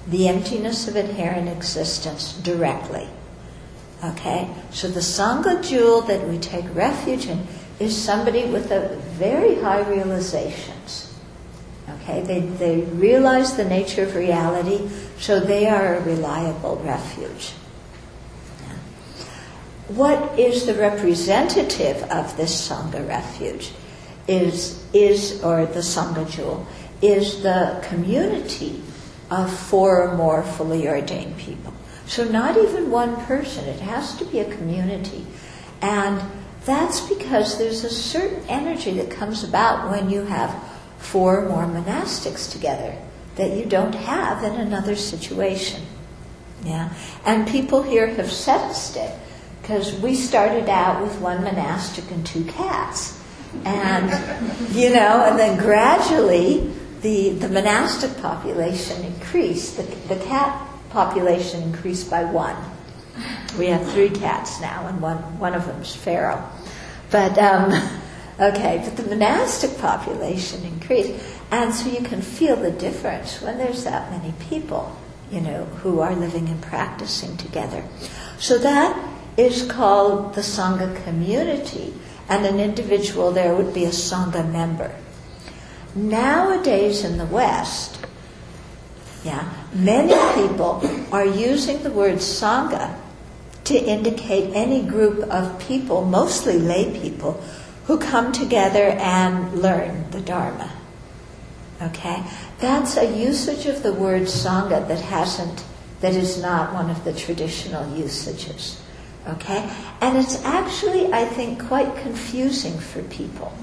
the emptiness of inherent existence directly. Okay? So the Sangha jewel that we take refuge in is somebody with a very high realizations. Okay? They, they realize the nature of reality, so they are a reliable refuge. Yeah. What is the representative of this Sangha refuge? Is, is, or the Sangha jewel, is the community of four or more fully ordained people. So not even one person, it has to be a community. And that's because there's a certain energy that comes about when you have four or more monastics together that you don't have in another situation. Yeah, and people here have sensed it, because we started out with one monastic and two cats. And, you know, and then gradually the, the monastic population increased. The, the cat population increased by one. We have three cats now, and one, one of them is Pharaoh. But, um, okay, but the monastic population increased. And so you can feel the difference when there's that many people, you know, who are living and practicing together. So that is called the Sangha community, and an individual there would be a Sangha member. Nowadays in the West, yeah, many people are using the word Sangha to indicate any group of people, mostly lay people, who come together and learn the Dharma. Okay? That's a usage of the word Sangha that hasn't, that is not one of the traditional usages. Okay? And it's actually, I think, quite confusing for people.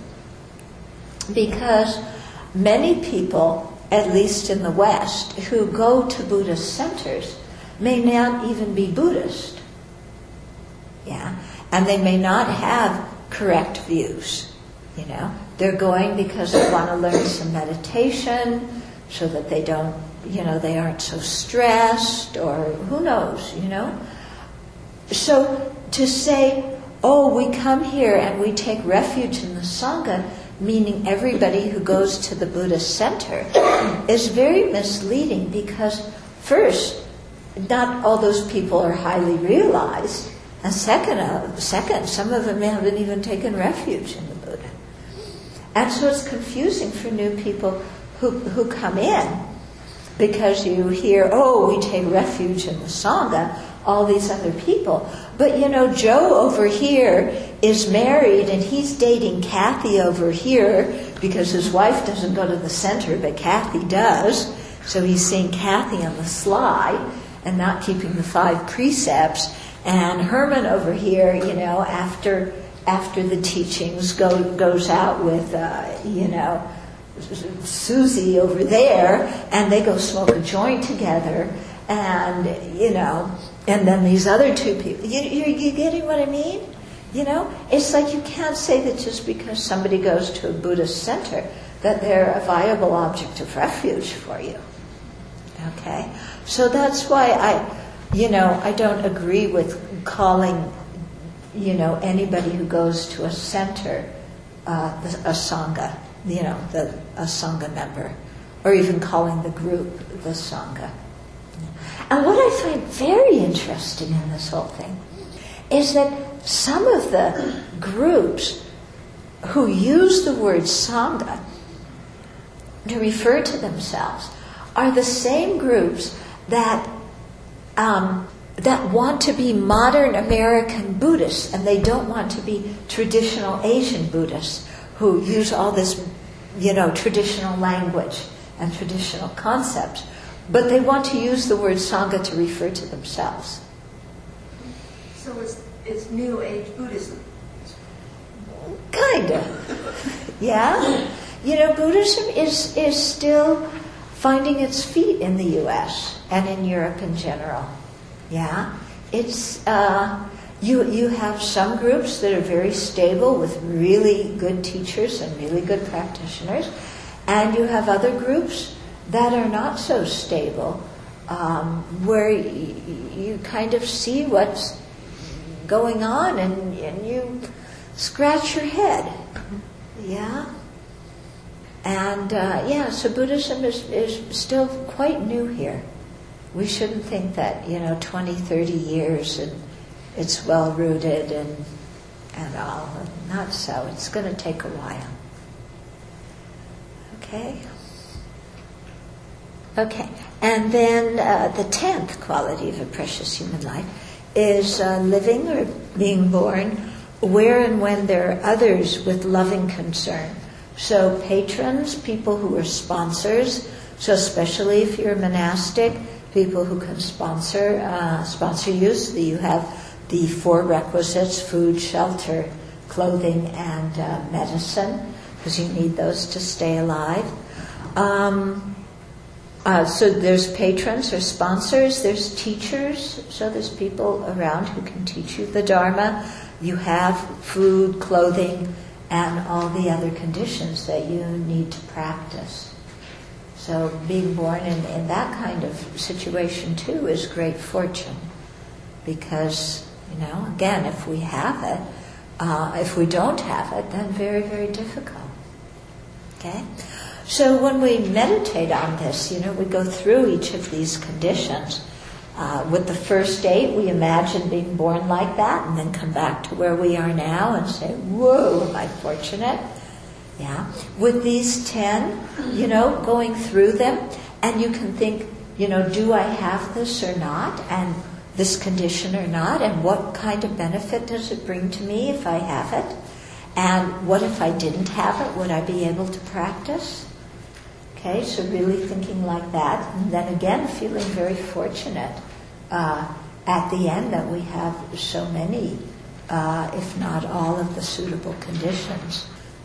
Because many people, at least in the West, who go to Buddhist centers may not even be Buddhist. Yeah? And they may not have correct views. You know? They're going because they want to learn some meditation so that they don't, you know, they aren't so stressed, or who knows, you know? So to say, oh, we come here and we take refuge in the Sangha, meaning everybody who goes to the Buddhist center, is very misleading, because first, not all those people are highly realized, and second, uh, second, some of them haven't even taken refuge in the Buddha. And so it's confusing for new people who, who come in, because you hear, oh, we take refuge in the Sangha, all these other people. But, you know, Joe over here is married and he's dating Kathy over here because his wife doesn't go to the center, but Kathy does. So he's seeing Kathy on the sly and not keeping the five precepts. And Herman over here, you know, after after the teachings go, goes out with, uh, you know, Susie over there, and they go smoke a joint together, and, you know, and then these other two people. You, you, you getting what I mean? You know, it's like you can't say that just because somebody goes to a Buddhist center that they're a viable object of refuge for you. Okay? So that's why I, you know, I don't agree with calling, you know, anybody who goes to a center uh, a Sangha, you know, the, a Sangha member, or even calling the group the Sangha. And what I find very interesting in this whole thing is that some of the groups who use the word Sangha to refer to themselves are the same groups that um, that want to be modern American Buddhists, and they don't want to be traditional Asian Buddhists who use all this, you know, traditional language and traditional concepts. But they want to use the word Sangha to refer to themselves. So it's, it's New Age Buddhism? Kind of. Yeah. You know, Buddhism is, is still finding its feet in the U S and in Europe in general. Yeah. It's, uh, you, you have some groups that are very stable with really good teachers and really good practitioners, and you have other groups that are not so stable, um, where y- you kind of see what's going on and, and you scratch your head. Yeah? And, uh, yeah, so Buddhism is, is still quite new here. we shouldn't think that, you know, twenty, thirty years and it's well rooted and and all. Not so. It's going to take a while. Okay? Okay. And then uh, the tenth quality of a precious human life is uh, living or being born where and when there are others with loving concern. So patrons, people who are sponsors, so especially if you're monastic, people who can sponsor uh, sponsor you, so that you have the four requisites: food, shelter, clothing, and uh, medicine, because you need those to stay alive. Um, uh, so there's patrons or sponsors, there's teachers, so there's people around who can teach you the Dharma. You have food, clothing, and all the other conditions that you need to practice. So being born in, in that kind of situation too is great fortune, because, you know, again, if we have it, uh, if we don't have it, then very, very difficult. Okay? So when we meditate on this, you know, we go through each of these conditions. Uh, with the first eight, we imagine being born like that, and then come back to where we are now and say, whoa, am I fortunate? Yeah. With these ten, you know, going through them, and you can think, you know, do I have this or not? And this condition or not? And what kind of benefit does it bring to me if I have it? And what if I didn't have it? Would I be able to practice? Okay, so really thinking like that. And then again, feeling very fortunate uh, at the end that we have so many, uh, if not all, of the suitable conditions.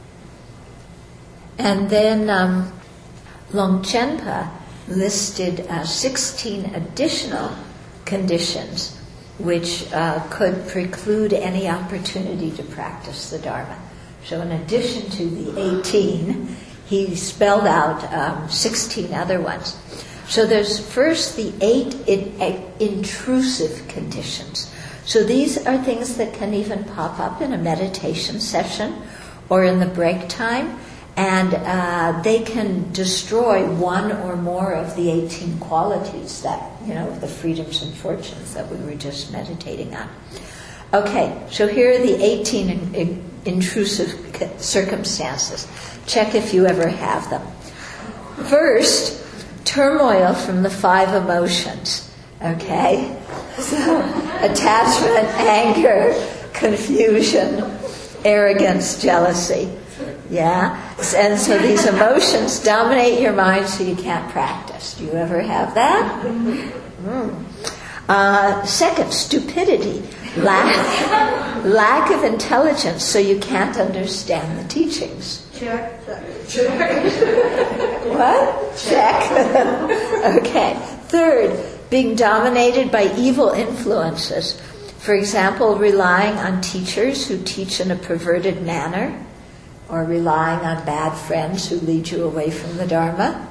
And then um, Longchenpa listed uh, sixteen additional conditions which uh, could preclude any opportunity to practice the Dharma. So in addition to the eighteen, he spelled out um, sixteen other ones. So there's first the eight in, in, intrusive conditions. So these are things that can even pop up in a meditation session or in the break time, and uh, they can destroy one or more of the eighteen qualities that, you know, the freedoms and fortunes that we were just meditating on. Okay, so here are the eighteen in, in, intrusive circumstances. Check if you ever have them. First, turmoil from the five emotions. Okay? So, attachment, anger, confusion, arrogance, jealousy. Yeah? And so these emotions dominate your mind so you can't practice. Do you ever have that? Mm. Uh, second, stupidity. Lack, lack of intelligence, so you can't understand the teachings. Check. Check. What? Check. Okay. Third, being dominated by evil influences. For example, relying on teachers who teach in a perverted manner, or relying on bad friends who lead you away from the Dharma.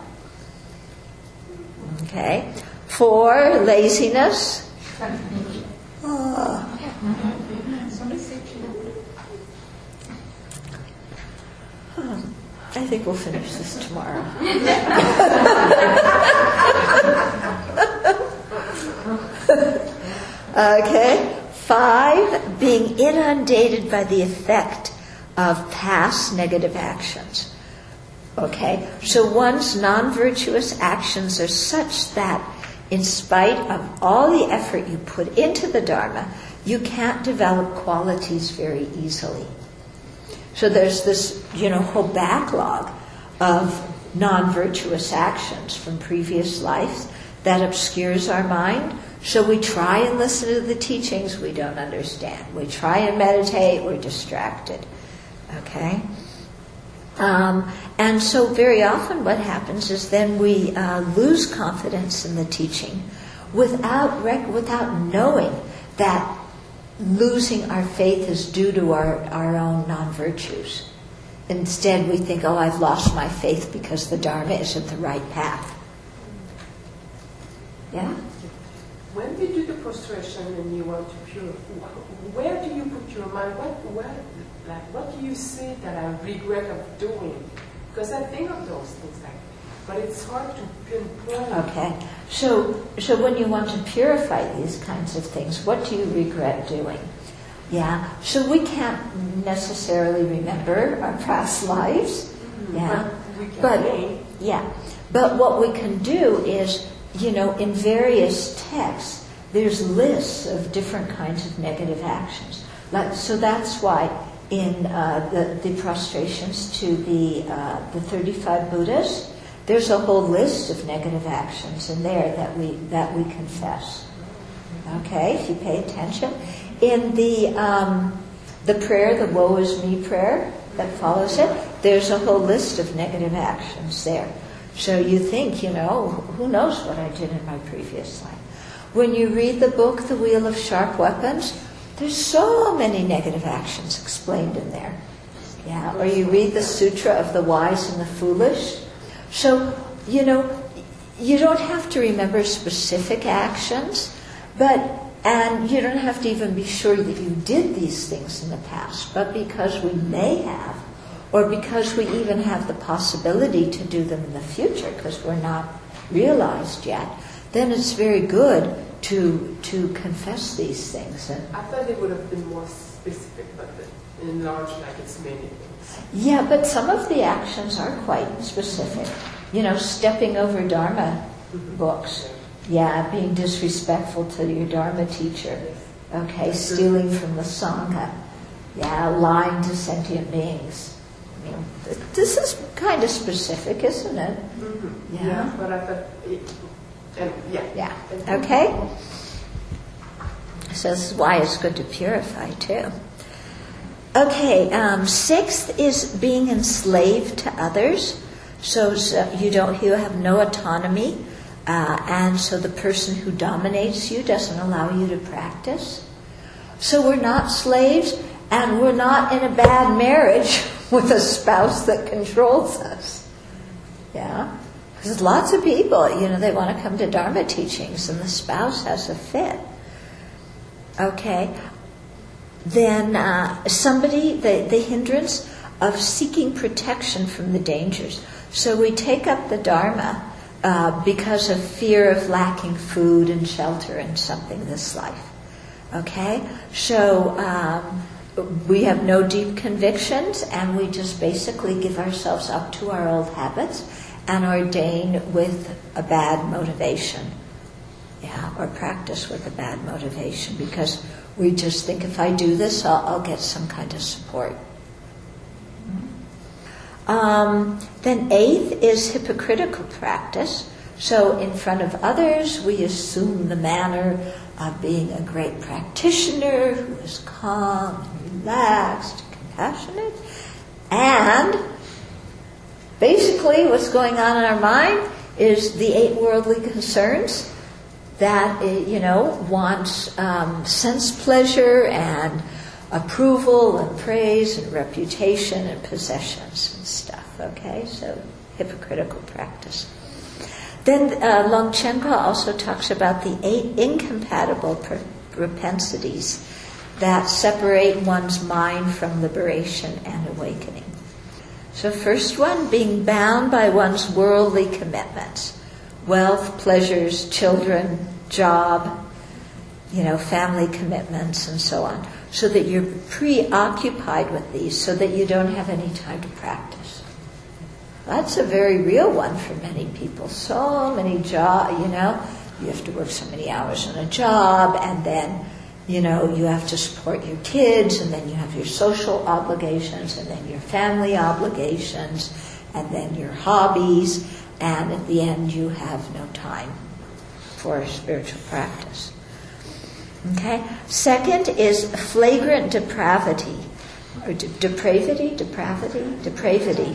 Okay. Four, laziness. Oh. I think we'll finish this tomorrow. Okay. Five, being inundated by the effect of past negative actions. Okay? So one's non-virtuous actions are such that in spite of all the effort you put into the Dharma, you can't develop qualities very easily. So there's this, you know, whole backlog of non-virtuous actions from previous lives that obscures our mind. So we try and listen to the teachings, we don't understand. We try and meditate, we're distracted. Okay? Um, and so very often what happens is then we uh, lose confidence in the teaching without rec- without knowing that losing our faith is due to our, our own non-virtues. Instead we think, oh, I've lost my faith because the Dharma isn't the right path. Yeah? When you do the prostration and you want to purify, where do you put your mind? What, where, like, what do you say that I regret of doing? Because I think of those things like, but it's hard to pinpoint. Okay. So, so when you want to purify these kinds of things, what do you regret doing? Yeah. So we can't necessarily remember our past lives. Mm-hmm. Yeah. But we can But name. yeah. But what we can do is, you know, in various texts, there's lists of different kinds of negative actions. Like, so that's why in uh, the, the prostrations to the uh, the thirty-five Buddhas, there's a whole list of negative actions in there that we that we confess. Okay, if you pay attention. In the um, the prayer, the woe is me prayer that follows it, there's a whole list of negative actions there. So you think, you know, who knows what I did in my previous life. When you read the book, The Wheel of Sharp Weapons, there's so many negative actions explained in there. Yeah, or you read the Sutra of the Wise and the Foolish. So, you know, you don't have to remember specific actions, but, and you don't have to even be sure that you did these things in the past, but because we may have, or because we even have the possibility to do them in the future, because we're not realized yet, then it's very good to to confess these things. And I thought it would have been more specific, but enlarged like it's many things. yeah, but some of the actions are quite specific. You know, stepping over Dharma Mm-hmm. books. Yeah, being disrespectful to your Dharma teacher. Okay, stealing from the Sangha. Yeah, lying to sentient beings. I mean, th- this is kind of specific, isn't it? Mm-hmm. Yeah. Yeah, but I thought, it, and yeah. Yeah. Okay? So this is why it's good to purify, too. Okay, um, sixth is being enslaved to others. So, so you don't, you have no autonomy, uh, and so the person who dominates you doesn't allow you to practice. So we're not slaves, and we're not in a bad marriage with a spouse that controls us. Yeah? Because lots of people, you know, they want to come to Dharma teachings, and the spouse has a fit. Okay? Then uh, somebody, the, the hindrance of seeking protection from the dangers. So we take up the Dharma uh, because of fear of lacking food and shelter and something this life. Okay? So um, we have no deep convictions, and we just basically give ourselves up to our old habits and ordain with a bad motivation. Yeah, or practice with a bad motivation, because we just think if I do this, I'll, I'll get some kind of support. Um, then eighth is hypocritical practice. So in front of others, we assume the manner of being a great practitioner who is calm and relaxed, compassionate, and basically what's going on in our mind is the eight worldly concerns that, you know, wants um, sense pleasure and approval and praise and reputation and possessions and stuff, okay? So hypocritical practice. Then uh, Longchenpa also talks about the eight incompatible pr- propensities that separate one's mind from liberation and awakening. So first one, being bound by one's worldly commitments. Wealth, pleasures, children, job, you know, family commitments, and so on. So that you're preoccupied with these, so that you don't have any time to practice. That's a very real one for many people. So many job, you know, you have to work so many hours on a job, and then, you know, you have to support your kids, and then you have your social obligations, and then your family obligations, and then your hobbies, and at the end you have no time for spiritual practice. Okay. Second is flagrant depravity, or de- depravity, depravity, depravity.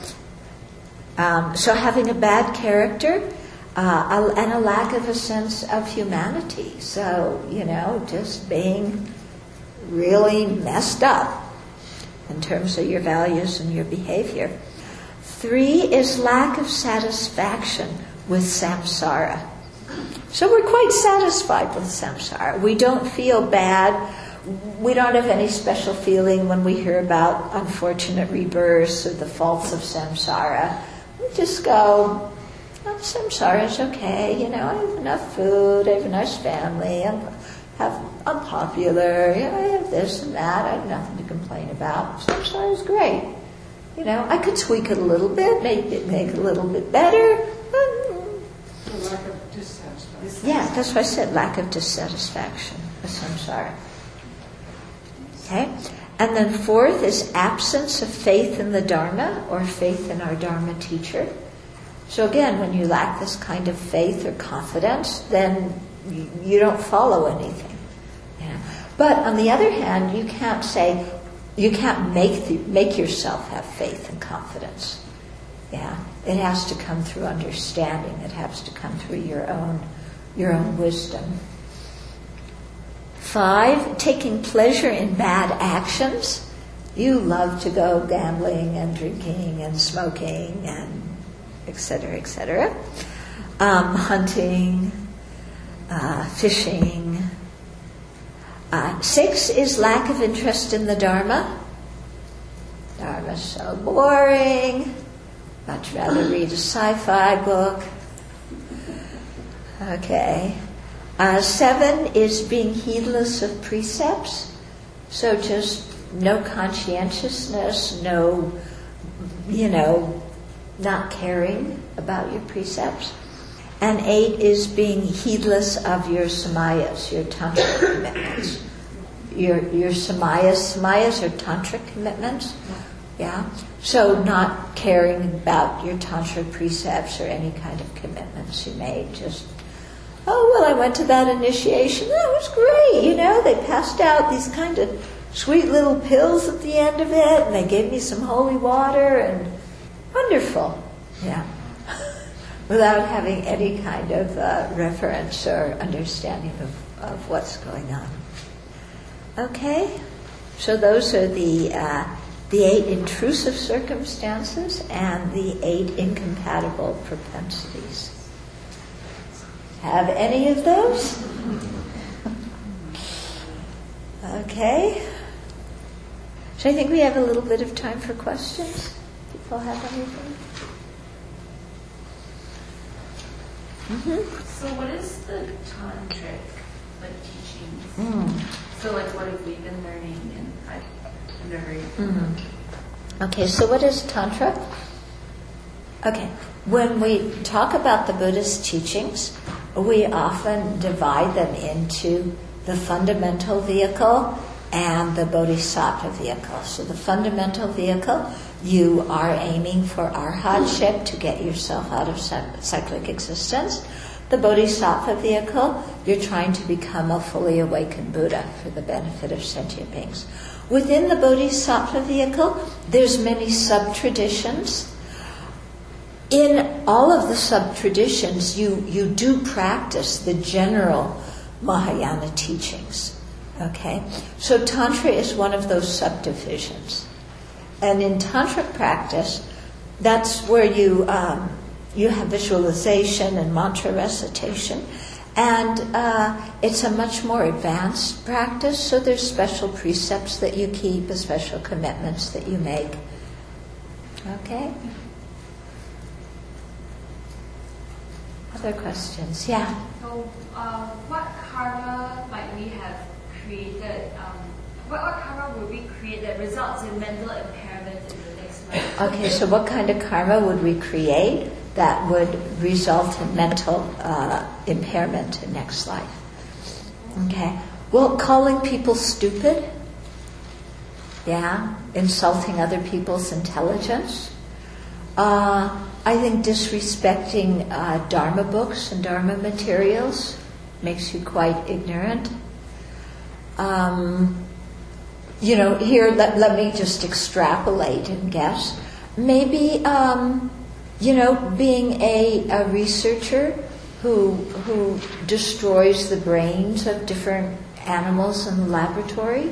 Um, so having a bad character uh, a, and a lack of a sense of humanity. So, you know, just being really messed up in terms of your values and your behavior. Three is lack of satisfaction with samsara. So we're quite satisfied with samsara. We don't feel bad. We don't have any special feeling when we hear about unfortunate rebirths or the faults of samsara. We just go, well, samsara is okay, you know, I have enough food, I have a nice family, I'm, have, I'm popular, you know, I have this and that, I have nothing to complain about. Samsara is great. You know, I could tweak it a little bit, make it make it a little bit better. The lack of dissatisfaction. Yeah, that's what I said, lack of dissatisfaction with samsara. Okay? And then fourth is absence of faith in the Dharma or faith in our Dharma teacher. So again, when you lack this kind of faith or confidence, then you, you don't follow anything. Yeah. But on the other hand, you can't say, you can't make the, make yourself have faith and confidence. Yeah, it has to come through understanding. It has to come through your own, your own wisdom. Five, taking pleasure in bad actions. You love to go gambling and drinking and smoking and et cetera, et cetera. Um, hunting, uh, fishing. Uh, six is lack of interest in the Dharma. Dharma's so boring. Much rather read a sci-fi book. Okay. Uh, seven is being heedless of precepts. So just no conscientiousness, no, you know, not caring about your precepts. And eight is being heedless of your samayas, your tantric commitments. Your your samayas, samayas are tantric commitments. Yeah? So not caring about your tantric precepts or any kind of commitments you made. Just, oh, well, I went to that initiation. That was great, you know. They passed out these kind of sweet little pills at the end of it, and they gave me some holy water, and wonderful. Yeah. Without having any kind of uh, reference or understanding of, of what's going on. Okay? So those are the uh, the eight intrusive circumstances and the eight incompatible propensities. Have any of those? Okay. So I think we have a little bit of time for questions. People have anything? Mm-hmm. So what is the tantric like teachings? Mm. So like what have we been learning? And I've never. Mm-hmm. Okay, so what is Tantra? Okay, when we talk about the Buddhist teachings, we often divide them into the fundamental vehicle and the bodhisattva vehicle. So the fundamental vehicle, you are aiming for arhatship to get yourself out of cyclic existence. The bodhisattva vehicle, you're trying to become a fully awakened Buddha for the benefit of sentient beings. Within the bodhisattva vehicle, there's many sub-traditions. In all of the sub-traditions, you, you do practice the general Mahayana teachings. Okay? So Tantra is one of those subdivisions. And in Tantric practice, that's where you um, you have visualization and mantra recitation. And uh, it's a much more advanced practice, so there's special precepts that you keep, special commitments that you make. Okay? Other questions? Yeah? So, uh, what karma might we have created? Um, what, what karma would we create that results in mental impairment in the next life? Okay, so what kind of karma would we create that would result in mental uh, impairment in next life? Okay. Well, calling people stupid. Yeah. Insulting other people's intelligence. Uh, I think disrespecting uh, Dharma books and Dharma materials makes you quite ignorant. Um, you know, here, let, let me just extrapolate and guess. Maybe, um, you know, being a, a researcher who who destroys the brains of different animals in the laboratory.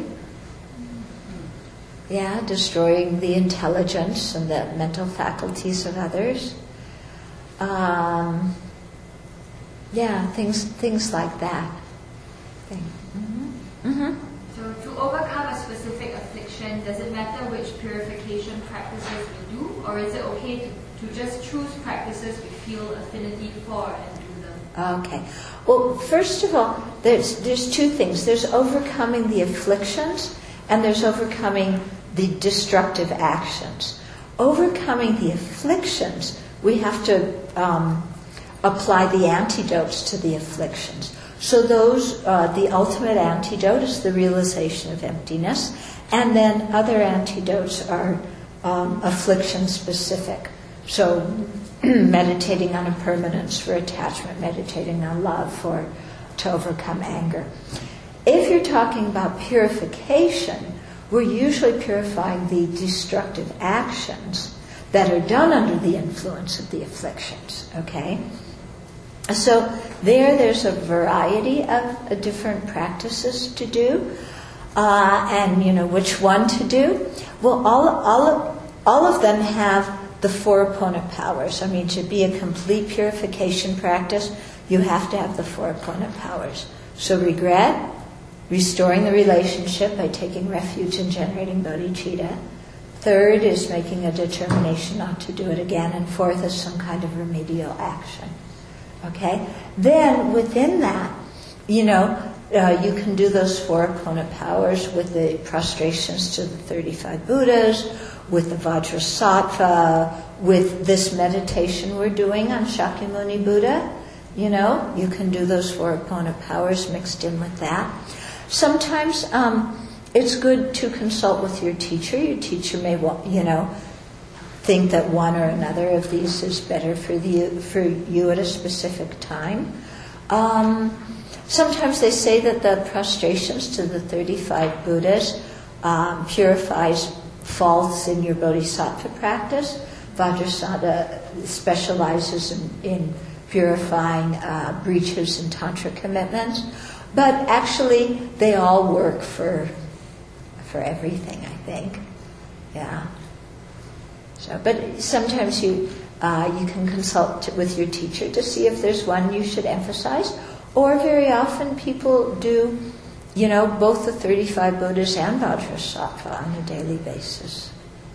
Yeah, destroying the intelligence and the mental faculties of others. Um, yeah, things things like that. Mm-hmm. Mm-hmm. So to overcome a specific affliction, does it matter which purification practices we do, or is it okay to, to just choose practices we feel affinity for and do them? Okay. Well, first of all, there's there's two things. There's overcoming the afflictions, and there's overcoming the destructive actions. Overcoming the afflictions, we have to um, apply the antidotes to the afflictions. So those, uh, the ultimate antidote is the realization of emptiness, and then other antidotes are um, affliction-specific. So meditating on impermanence for attachment, meditating on love for to overcome anger. If you're talking about purification, we're usually purifying the destructive actions that are done under the influence of the afflictions, okay? So there, there's a variety of uh, different practices to do, uh, and, you know, which one to do? Well, all, all, of, all of them have the four opponent powers. I mean, to be a complete purification practice, you have to have the four opponent powers. So regret, restoring the relationship by taking refuge in generating bodhicitta. Third is making a determination not to do it again. And fourth is some kind of remedial action. Okay? Then within that, you know, uh, you can do those four opponent powers with the prostrations to the thirty-five Buddhas, with the Vajrasattva, with this meditation we're doing on Shakyamuni Buddha. You know, you can do those four opponent powers mixed in with that. Sometimes um, it's good to consult with your teacher. Your teacher may, you know, think that one or another of these is better for the for you at a specific time. Um, sometimes they say that the prostrations to the thirty-five Buddhas um, purifies faults in your bodhisattva practice. Vajrasattva specializes in, in purifying uh, breaches in tantra commitments. But actually, they all work for for everything, I think. Yeah. So, but sometimes you uh, you can consult with your teacher to see if there's one you should emphasize. Or very often people do, you know, both the thirty-five Buddhas and Vajrasattva on a daily basis.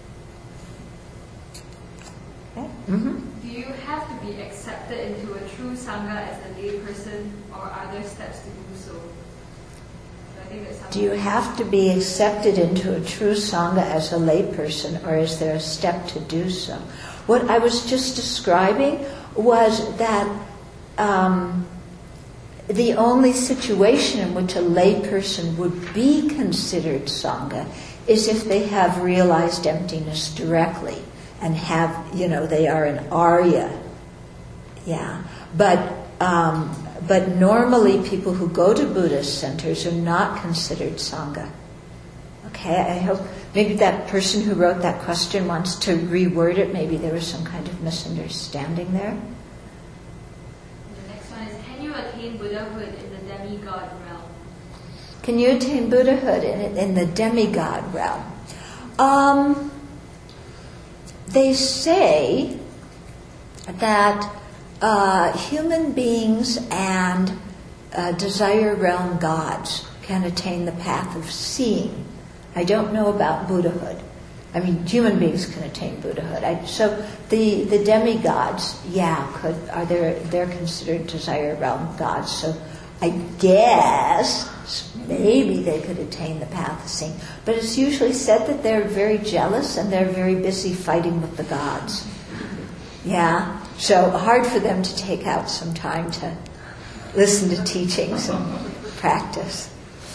Okay. Mm-hmm. Do you have to be accepted into a true sangha as a layperson, or are there steps to do so? So I think that's Do you have to be accepted into a true sangha as a layperson, or is there a step to do so? What I was just describing was that um, the only situation in which a layperson would be considered sangha is if they have realized emptiness directly and have, you know, they are an Arya. Yeah. But um, but normally people who go to Buddhist centers are not considered sangha. Okay, I hope maybe that person who wrote that question wants to reword it. Maybe there was some kind of misunderstanding there. The next one is, can you attain Buddhahood in the demigod realm? Can you attain Buddhahood in, in the demigod realm? Um, they say that uh, human beings and uh, desire realm gods can attain the path of seeing. I don't know about Buddhahood. I mean, human beings can attain Buddhahood. I, so the, the demigods, yeah, could are there? They're considered desire realm gods. So I guess maybe they could attain the path of seeing. But it's usually said that they're very jealous and they're very busy fighting with the gods. Yeah, so hard for them to take out some time to listen to teachings and practice.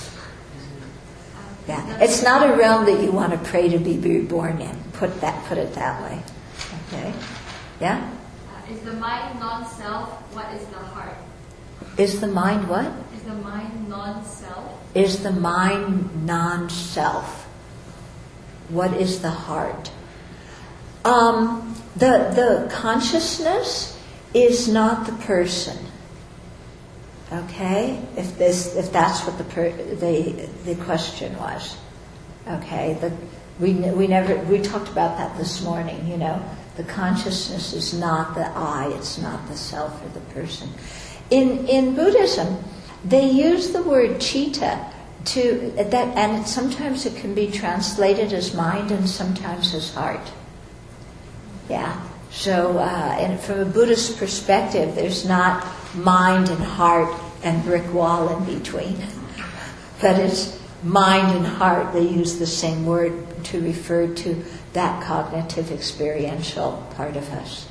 Yeah, it's not a realm that you want to pray to be reborn in. Put that, put it that way. Okay, yeah. Uh, is the mind non-self? What is the heart? Is the mind what? Is the mind non-self? Is the mind non-self? What is the heart? Um, the the consciousness is not the person. Okay, if this if that's what the per, the the question was. Okay, the, we we never we talked about that this morning. You know, the consciousness is not the I. It's not the self or the person. In in Buddhism, they use the word citta to that, and sometimes it can be translated as mind and sometimes as heart. Yeah. So, uh, and from a Buddhist perspective, there's not mind and heart and brick wall in between, but it's mind and heart. They use the same word to refer to that cognitive experiential part of us.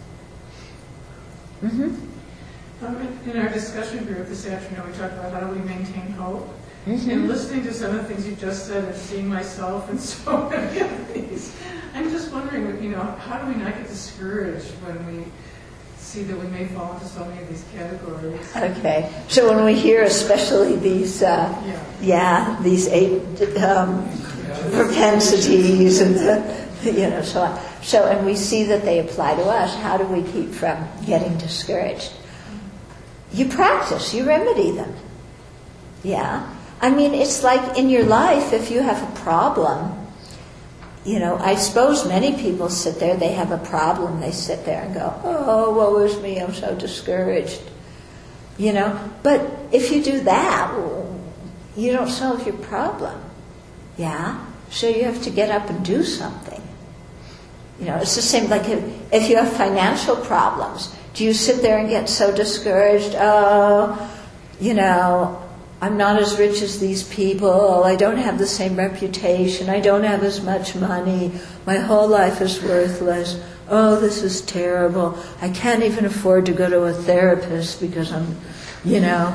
Mm-hmm. Um, in our discussion group this afternoon, we talked about how do we maintain hope. Mm-hmm. And listening to some of the things you just said and seeing myself and so many of these, I'm just wondering, you know, how do we not get discouraged when we see that we may fall into so many of these categories? Okay. So when we hear especially these, uh, Yeah. yeah, these eight um, propensities and the, you know, so on. So, and we see that they apply to us, how do we keep from getting discouraged? You practice, you remedy them. Yeah. I mean, it's like in your life, if you have a problem, you know, I suppose many people sit there, they have a problem, they sit there and go, oh, woe is me, I'm so discouraged. You know, but if you do that, you don't solve your problem. Yeah? So you have to get up and do something. You know, it's the same like if, if you have financial problems, do you sit there and get so discouraged, oh, you know, I'm not as rich as these people, I don't have the same reputation, I don't have as much money, my whole life is worthless, oh, this is terrible, I can't even afford to go to a therapist because I'm, you know.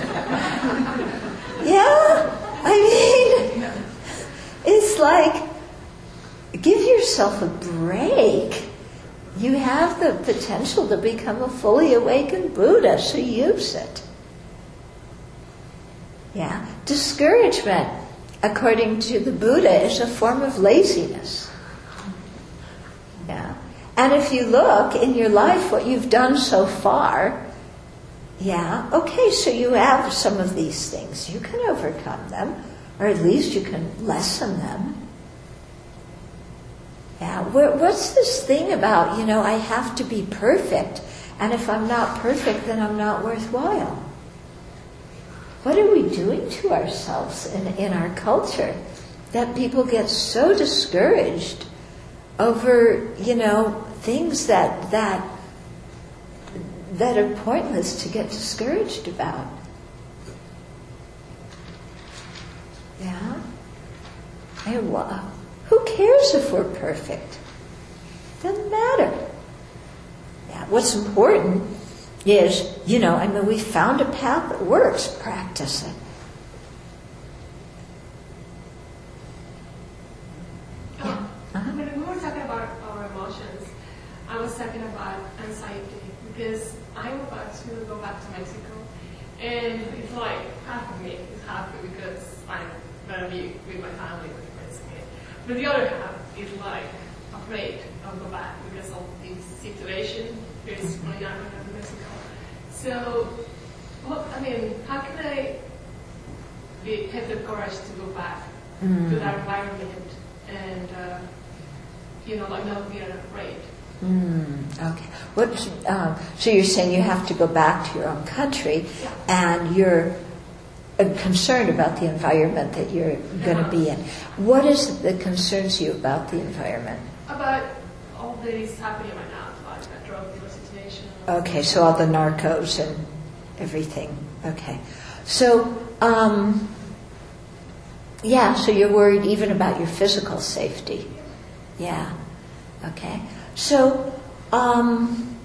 Yeah, I mean, it's like, give yourself a break. You have the potential to become a fully awakened Buddha, so use it. Yeah. Discouragement, according to the Buddha, is a form of laziness. Yeah. And if you look in your life what you've done so far, yeah, okay, so you have some of these things. You can overcome them, or at least you can lessen them. Yeah, what's this thing about, you know, I have to be perfect, and if I'm not perfect, then I'm not worthwhile? What are we doing to ourselves in, in our culture that people get so discouraged over, you know, things that that that are pointless to get discouraged about? Yeah? Hey, well, who cares if we're perfect? Doesn't matter. Yeah, what's important is, you know, I mean, we found a path that works, practice it. Yeah. Uh-huh. When we were talking about our emotions, I was talking about anxiety because I'm about to go back to Mexico, and it's like half of me is happy because I'm gonna be with my family, with friends again. But the other half is like afraid of go back because of this situation. There's one young in Mexico. So, what, I mean, how can I be, have the courage to go back mm. to that environment and, uh, you know, like not be afraid? Mm, okay. What? Um, so you're saying you have to go back to your own country, yeah. and you're uh, concerned about the environment that you're going to uh-huh. be in. What is it that concerns you about the environment? About all that is happening right now, like a drug dealer situation. Okay, so all the narcos and everything. Okay. So, um, yeah, so you're worried even about your physical safety. Yeah. Okay. So, um,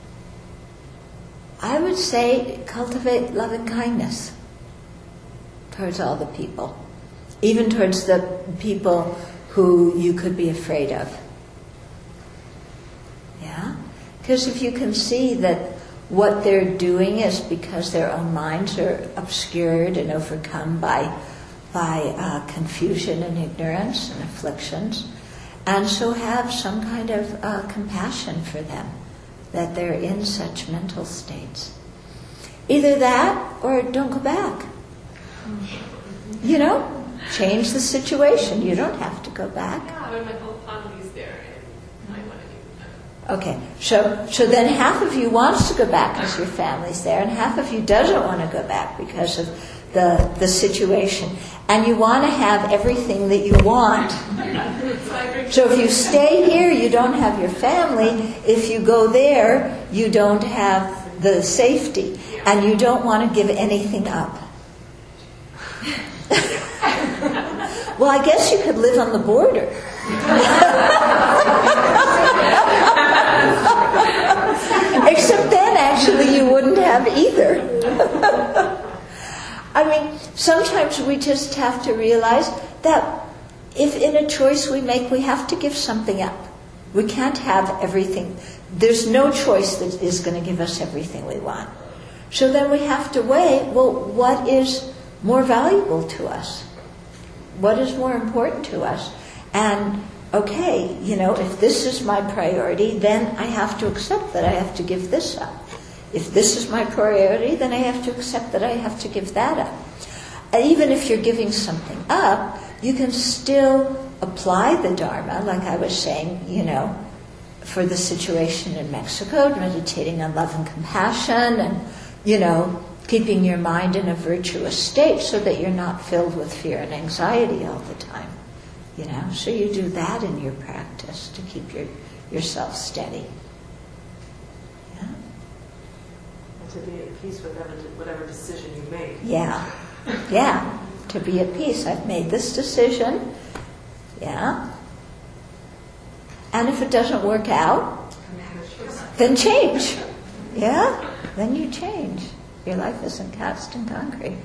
I would say cultivate loving kindness towards all the people, even towards the people who you could be afraid of. Yeah? Because if you can see that what they're doing is because their own minds are obscured and overcome by by uh, confusion and ignorance and afflictions, and so have some kind of uh, compassion for them, that they're in such mental states. Either that or don't go back. You know, change the situation. You don't have to go back. Yeah, but my whole family is there and I want to do that. Okay, so so then half of you wants to go back because your family's there, and half of you doesn't want to go back because of the the situation. And you want to have everything that you want So if you stay here, you don't have your family. If you go there, you don't have the safety. And you don't want to give anything up. Well, I guess you could live on the border. Except then, actually, you wouldn't have either. I mean, sometimes we just have to realize that if in a choice we make, we have to give something up. We can't have everything. There's no choice that is going to give us everything we want. So then we have to weigh, well, what is more valuable to us? What is more important to us? And, okay, you know, if this is my priority, then I have to accept that I have to give this up. If this is my priority, then I have to accept that I have to give that up. And even if you're giving something up, you can still apply the Dharma, like I was saying, you know, for the situation in Mexico, meditating on love and compassion and, you know, keeping your mind in a virtuous state so that you're not filled with fear and anxiety all the time. You know, so you do that in your practice to keep your, yourself steady. Yeah. And to be at peace with whatever, whatever decision you make. Yeah. Yeah. To be at peace. I've made this decision. Yeah. And if it doesn't work out, then change. Yeah? Then you change. Your life isn't cast in concrete.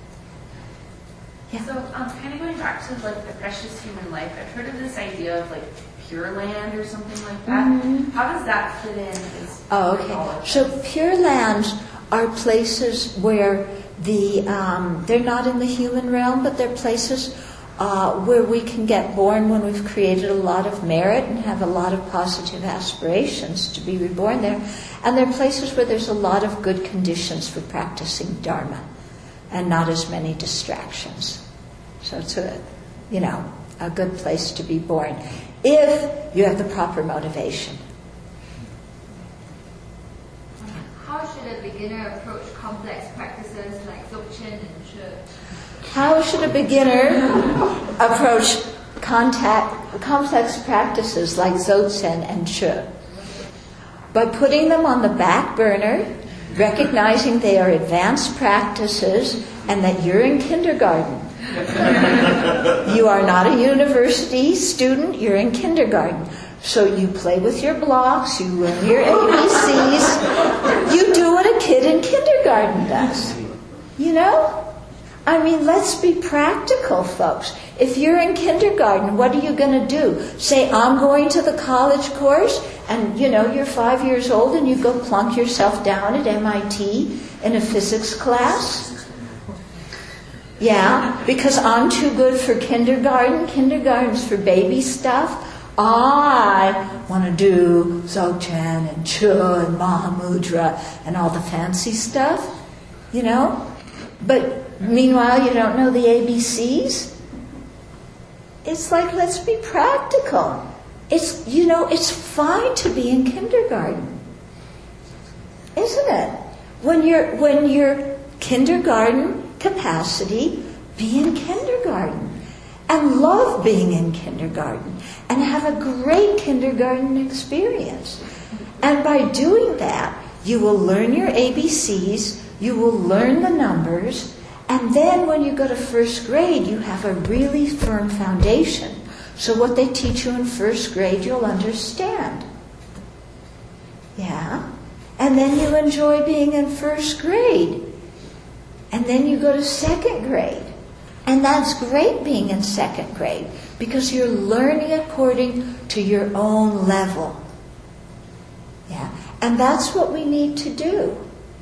Yeah. So, um, kind of going back to like the precious human life, I've heard of this idea of like Pure Land or something like that. Mm-hmm. How does that fit in? As oh, okay. So Pure Lands are places where the um, they're not in the human realm, but they're places uh, where we can get born when we've created a lot of merit and have a lot of positive aspirations to be reborn there. And they're places where there's a lot of good conditions for practicing Dharma and not as many distractions. So it's a, you know, a good place to be born if you have the proper motivation. How should a beginner approach complex practices like Dzogchen and Shi? How should a beginner approach contact, complex practices like Dzogchen and Shi? By putting them on the back burner, recognizing they are advanced practices and that you're in kindergarten. You are not a university student, you're in kindergarten. So you play with your blocks, you learn your A B Cs, you do what a kid in kindergarten does. You know? I mean, let's be practical, folks. If you're in kindergarten, what are you going to do? Say, I'm going to the college course, and, you know, you're five years old and you go plunk yourself down at M I T in a physics class? Yeah, because I'm too good for kindergarten. Kindergarten's for baby stuff. I want to do Dzogchen and Chi and Mahamudra and all the fancy stuff, you know? But meanwhile, you don't know the A B Cs? It's like, let's be practical. It's, you know, it's fine to be in kindergarten. Isn't it? When you're, when you're kindergarten capacity, be in kindergarten. And love being in kindergarten. And have a great kindergarten experience. And by doing that, you will learn your A B Cs, you will learn the numbers, and then when you go to first grade, you have a really firm foundation. So what they teach you in first grade, you'll understand. Yeah? And then you enjoy being in first grade. And then you go to second grade. And that's great being in second grade, because you're learning according to your own level. Yeah? And that's what we need to do.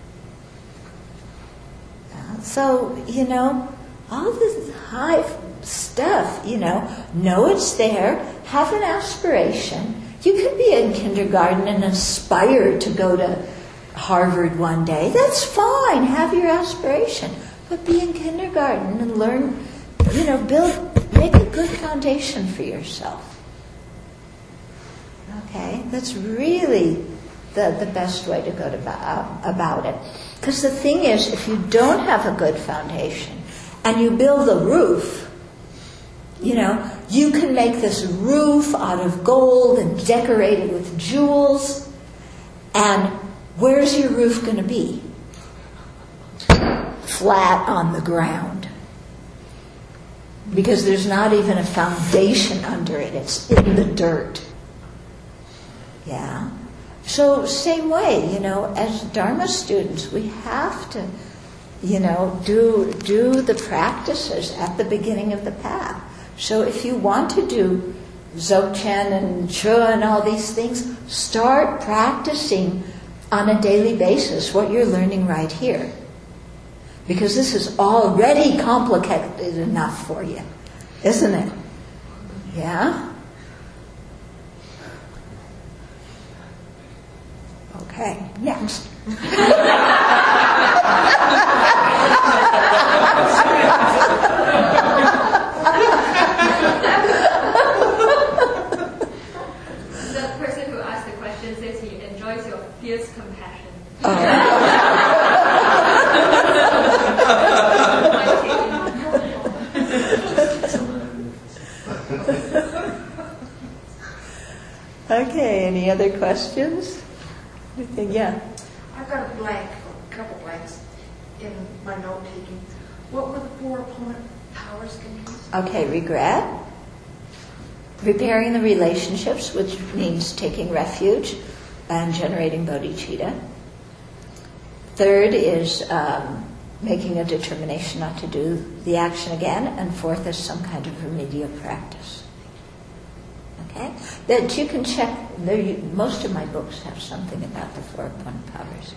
So, you know, all this high stuff, you know, know it's there, have an aspiration. You could be in kindergarten and aspire to go to Harvard one day. That's fine, have your aspiration. But be in kindergarten and learn, you know, build, make a good foundation for yourself. Okay? That's really the, the best way to go to, uh, about it. Because the thing is, if you don't have a good foundation and you build a roof, you know, you can make this roof out of gold and decorate it with jewels. And where's your roof going to be? Flat on the ground. Because there's not even a foundation under it. It's in the dirt. Yeah. So same way, you know, as Dharma students, we have to, you know, do do the practices at the beginning of the path. So if you want to do Dzogchen and Chö and all these things, start practicing on a daily basis what you're learning right here. Because this is already complicated enough for you, isn't it? Yeah? Okay, next. The person who asked the question says he enjoys your fierce compassion. Okay, any other questions? Anything? Yeah. I've got a blank, a couple blanks in my note taking. What were the four opponent powers again? Okay, regret, repairing the relationships, which means taking refuge and generating bodhicitta. Third is um, making a determination not to do the action again. And fourth is some kind of remedial practice. Okay? That you can check. There, you, most of my books have something about the four opponent powers.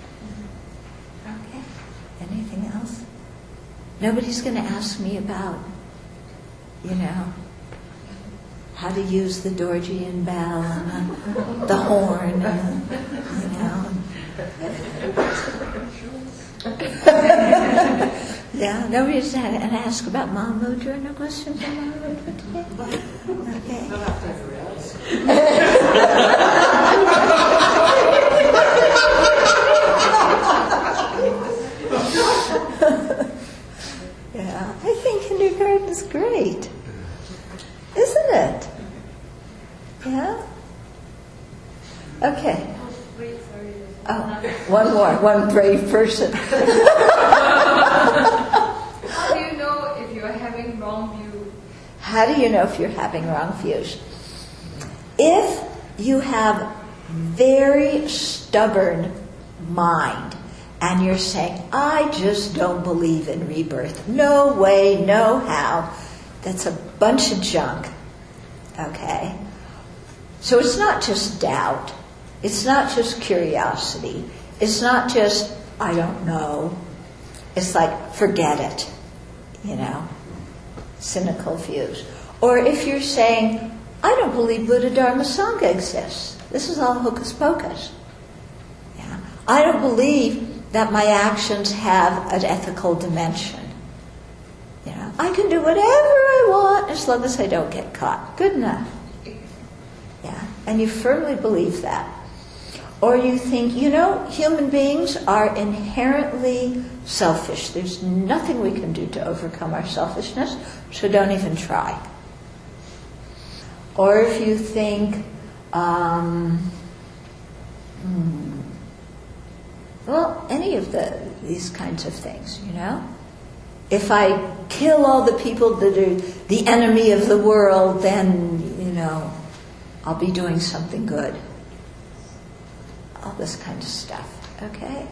Okay. Anything else? Nobody's going to ask me about, you know, how to use the Dorjian bell and the, the horn, and, you know. Yeah, nobody's going to ask about Mahamudra. No questions on Mahamudra today? Okay. Yeah, I think kindergarten's great. Isn't it? Yeah? Okay. Wait, sorry. Oh, one more, one brave person. How do you know if you're having wrong view? How do you know if you're having wrong views? If you have very stubborn mind and you're saying, I just don't believe in rebirth. No way, no how. That's a bunch of junk. Okay? So it's not just doubt. It's not just curiosity. It's not just, I don't know. It's like, forget it. You know? Cynical views. Or if you're saying, I don't believe Buddha, Dharma, Sangha exists. This is all hocus pocus. Yeah. I don't believe that my actions have an ethical dimension. You know, I can do whatever I want as long as I don't get caught. Good enough. Yeah. And you firmly believe that. Or you think, you know, human beings are inherently selfish. There's nothing we can do to overcome our selfishness, so don't even try. Or if you think, um, hmm, well, any of the these kinds of things, you know? If I kill all the people that are the enemy of the world, then, you know, I'll be doing something good. All this kind of stuff, okay?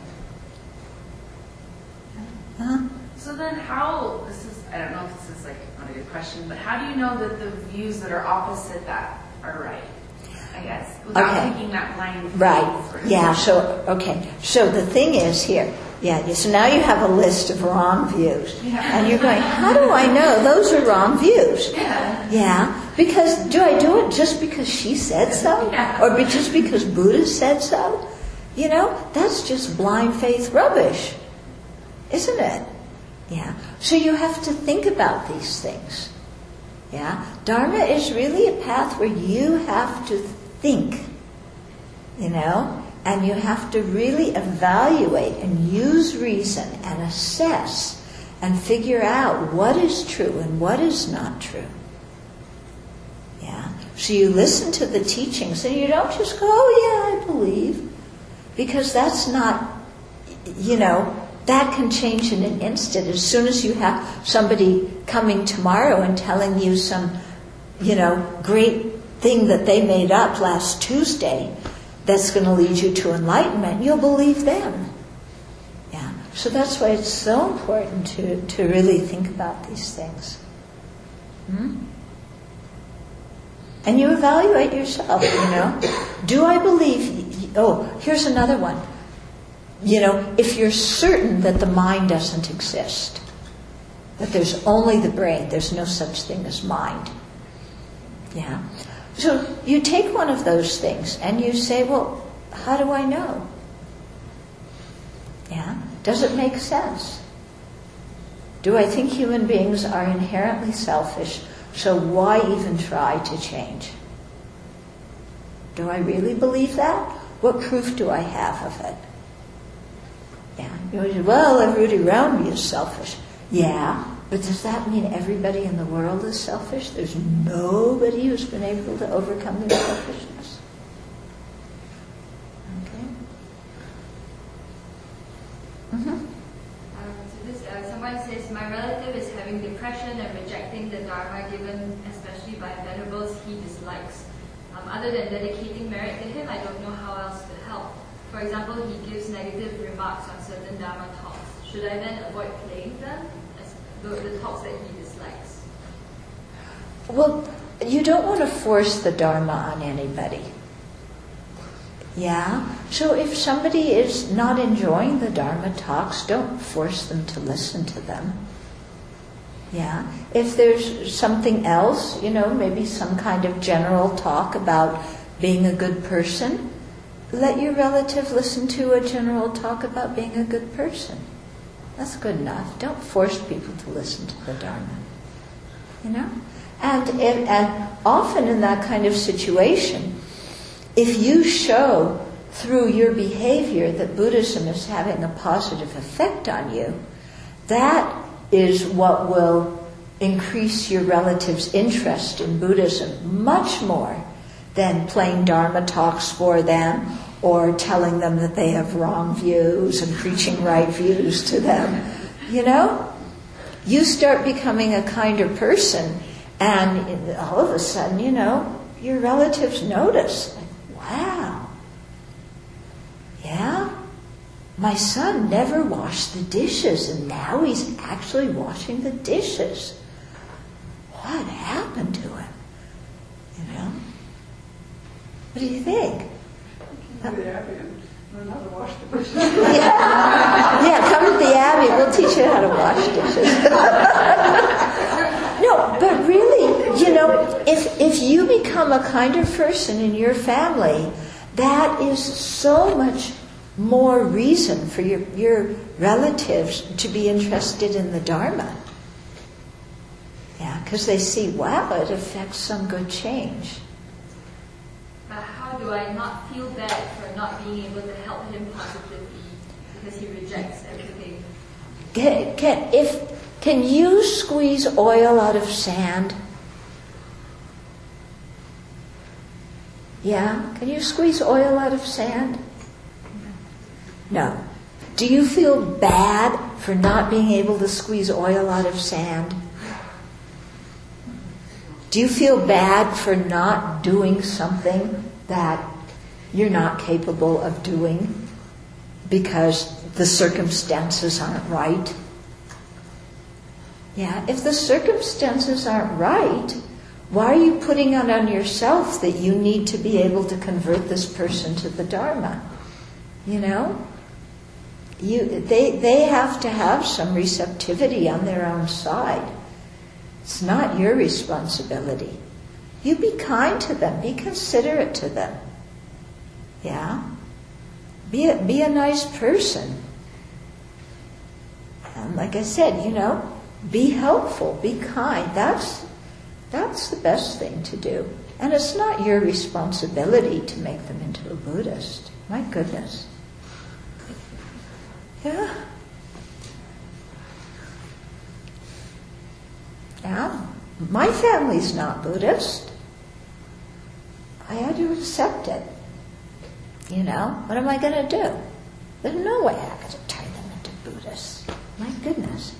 Huh? So then how, this is, I don't know if this is like not a good question, but how do you know that the views that are opposite that are right? I guess, without Okay. taking that blind faith, Right. for Yeah, example. so, okay. So the thing is here, yeah, so now you have a list of wrong views. Yeah. And you're going, how do I know those are wrong views? Yeah. Yeah, because do I do it just because she said so? Yeah. Or be- just because Buddha said so? You know, that's just blind faith rubbish, isn't it? Yeah. So you have to think about these things. Yeah. Dharma is really a path where you have to think, you know, and you have to really evaluate and use reason and assess and figure out what is true and what is not true. So you listen to the teachings and you don't just go, oh yeah, I believe. Because that's not, you know, that can change in an instant. As soon as you have somebody coming tomorrow and telling you some, you know, great thing that they made up last Tuesday that's going to lead you to enlightenment, you'll believe them. Yeah. So that's why it's so important to, to really think about these things. Hmm? And you evaluate yourself, you know. Do I believe, oh, here's another one. You know, if you're certain that the mind doesn't exist, that there's only the brain, there's no such thing as mind. Yeah. So you take one of those things and you say, well, how do I know? Yeah. Does it make sense? Do I think human beings are inherently selfish? So why even try to change? Do I really believe that? What proof do I have of it? Yeah. You say, well, everybody around me is selfish. Yeah, but does that mean everybody in the world is selfish? There's nobody who's been able to overcome their selfishness. Okay. Mm-hmm. Um, so this, uh, someone says, my relative is having depression and rejecting the Dharma given especially by venerables he dislikes. Um, other than dedicating merit to him, I don't know how else to help. For example, he gives negative remarks on certain Dharma talks. Should I then avoid playing them, as the, the talks that he dislikes? Well, you don't want to force the Dharma on anybody. Yeah? So if somebody is not enjoying the Dharma talks, don't force them to listen to them. Yeah? If there's something else, you know, maybe some kind of general talk about being a good person, let your relative listen to a general talk about being a good person. That's good enough. Don't force people to listen to the Dharma. You know? And, and, and often in that kind of situation, if you show through your behavior that Buddhism is having a positive effect on you, that is what will increase your relative's interest in Buddhism much more than playing Dharma talks for them or telling them that they have wrong views and preaching right views to them. You know? You start becoming a kinder person and all of a sudden, you know, your relatives notice. Like, wow. Yeah? My son never washed the dishes and now he's actually washing the dishes. What happened to him? You know? What do you think? Come to the Abbey and learn how to wash the dishes. Yeah. Yeah, come to the Abbey, we'll teach you how to wash dishes. No, but really, you know, if if you become a kinder person in your family, that is so much more reason for your, your relatives to be interested in the Dharma. Yeah, because they see, wow, it affects some good change. But how do I not feel bad for not being able to help him positively because he rejects everything? Can, can, if, can you squeeze oil out of sand? Yeah? Can you squeeze oil out of sand? No. Do you feel bad for not being able to squeeze oil out of sand? Do you feel bad for not doing something that you're not capable of doing because the circumstances aren't right? Yeah, if the circumstances aren't right, why are you putting it on yourself that you need to be able to convert this person to the Dharma? You know? You, they, they have to have some receptivity on their own side. It's not your responsibility. You be kind to them. Be considerate to them. Yeah? Be a, be a nice person. And like I said, you know, be helpful. Be kind. That's, that's the best thing to do. And it's not your responsibility to make them into a Buddhist. My goodness. Yeah. Yeah. My family's not Buddhist. I had to accept it. You know, what am I going to do? There's no way I could turn them into Buddhists. My goodness.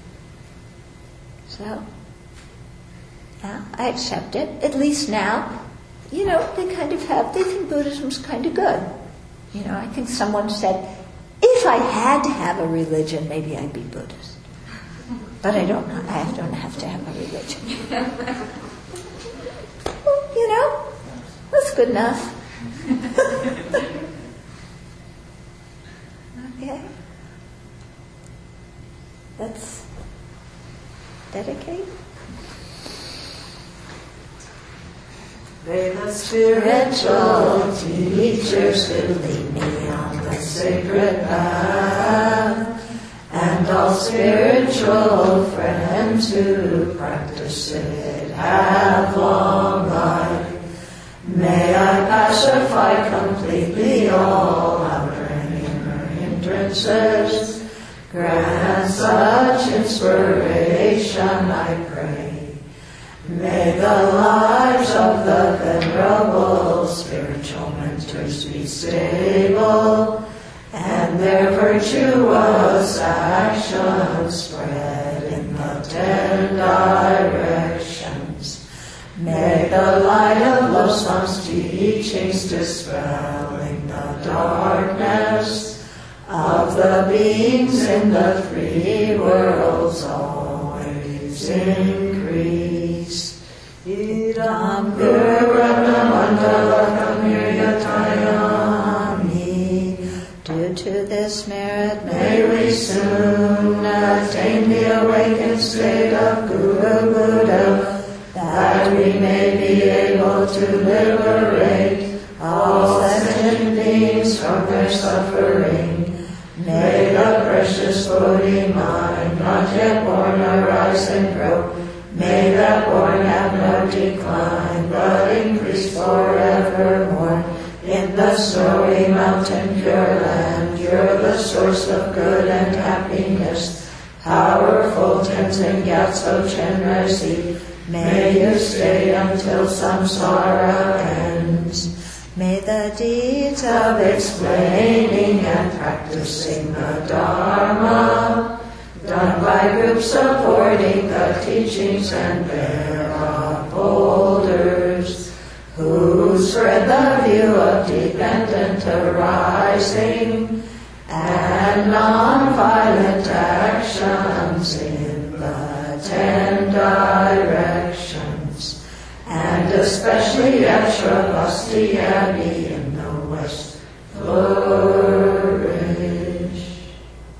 So, yeah, I accept it. At least now, you know, they kind of have, they think Buddhism's kind of good. You know, I think someone said, if I had to have a religion, maybe I'd be Buddhist. But I don't know. I don't have to have a religion. Well, you know, that's good enough. Okay. Let's dedicate. May the spiritual teachers who lead me on the sacred path, and all spiritual friends who practice it, have long life. May I pacify completely all outer and inner hindrances. Grant such inspiration, I pray. May the lives of the venerable spiritual mentors be stable, and their virtuous actions spread in the ten directions. May the light of Losang's teachings dispelling the darkness of the beings in the three worlds always increase. Idam Gurvanamandalakamiriatayami. Due to this merit, May we soon attain the awakened state of Guru Buddha, that we may be able to liberate all sentient beings from their suffering. May the precious Bodhi mind, not yet born, arise and grow. May that born have no decline, but increase forevermore. In the snowy mountain pure land, you're the source of good and happiness. Powerful Tenzin Gyatso Chenrezig, may you stay until samsara ends. May the deeds of explaining and practicing the Dharma, done by groups supporting the teachings and their upholders, who spread the view of dependent arising and non-violent actions in the ten directions, and especially at Shravasti Abbey in the West. Lord,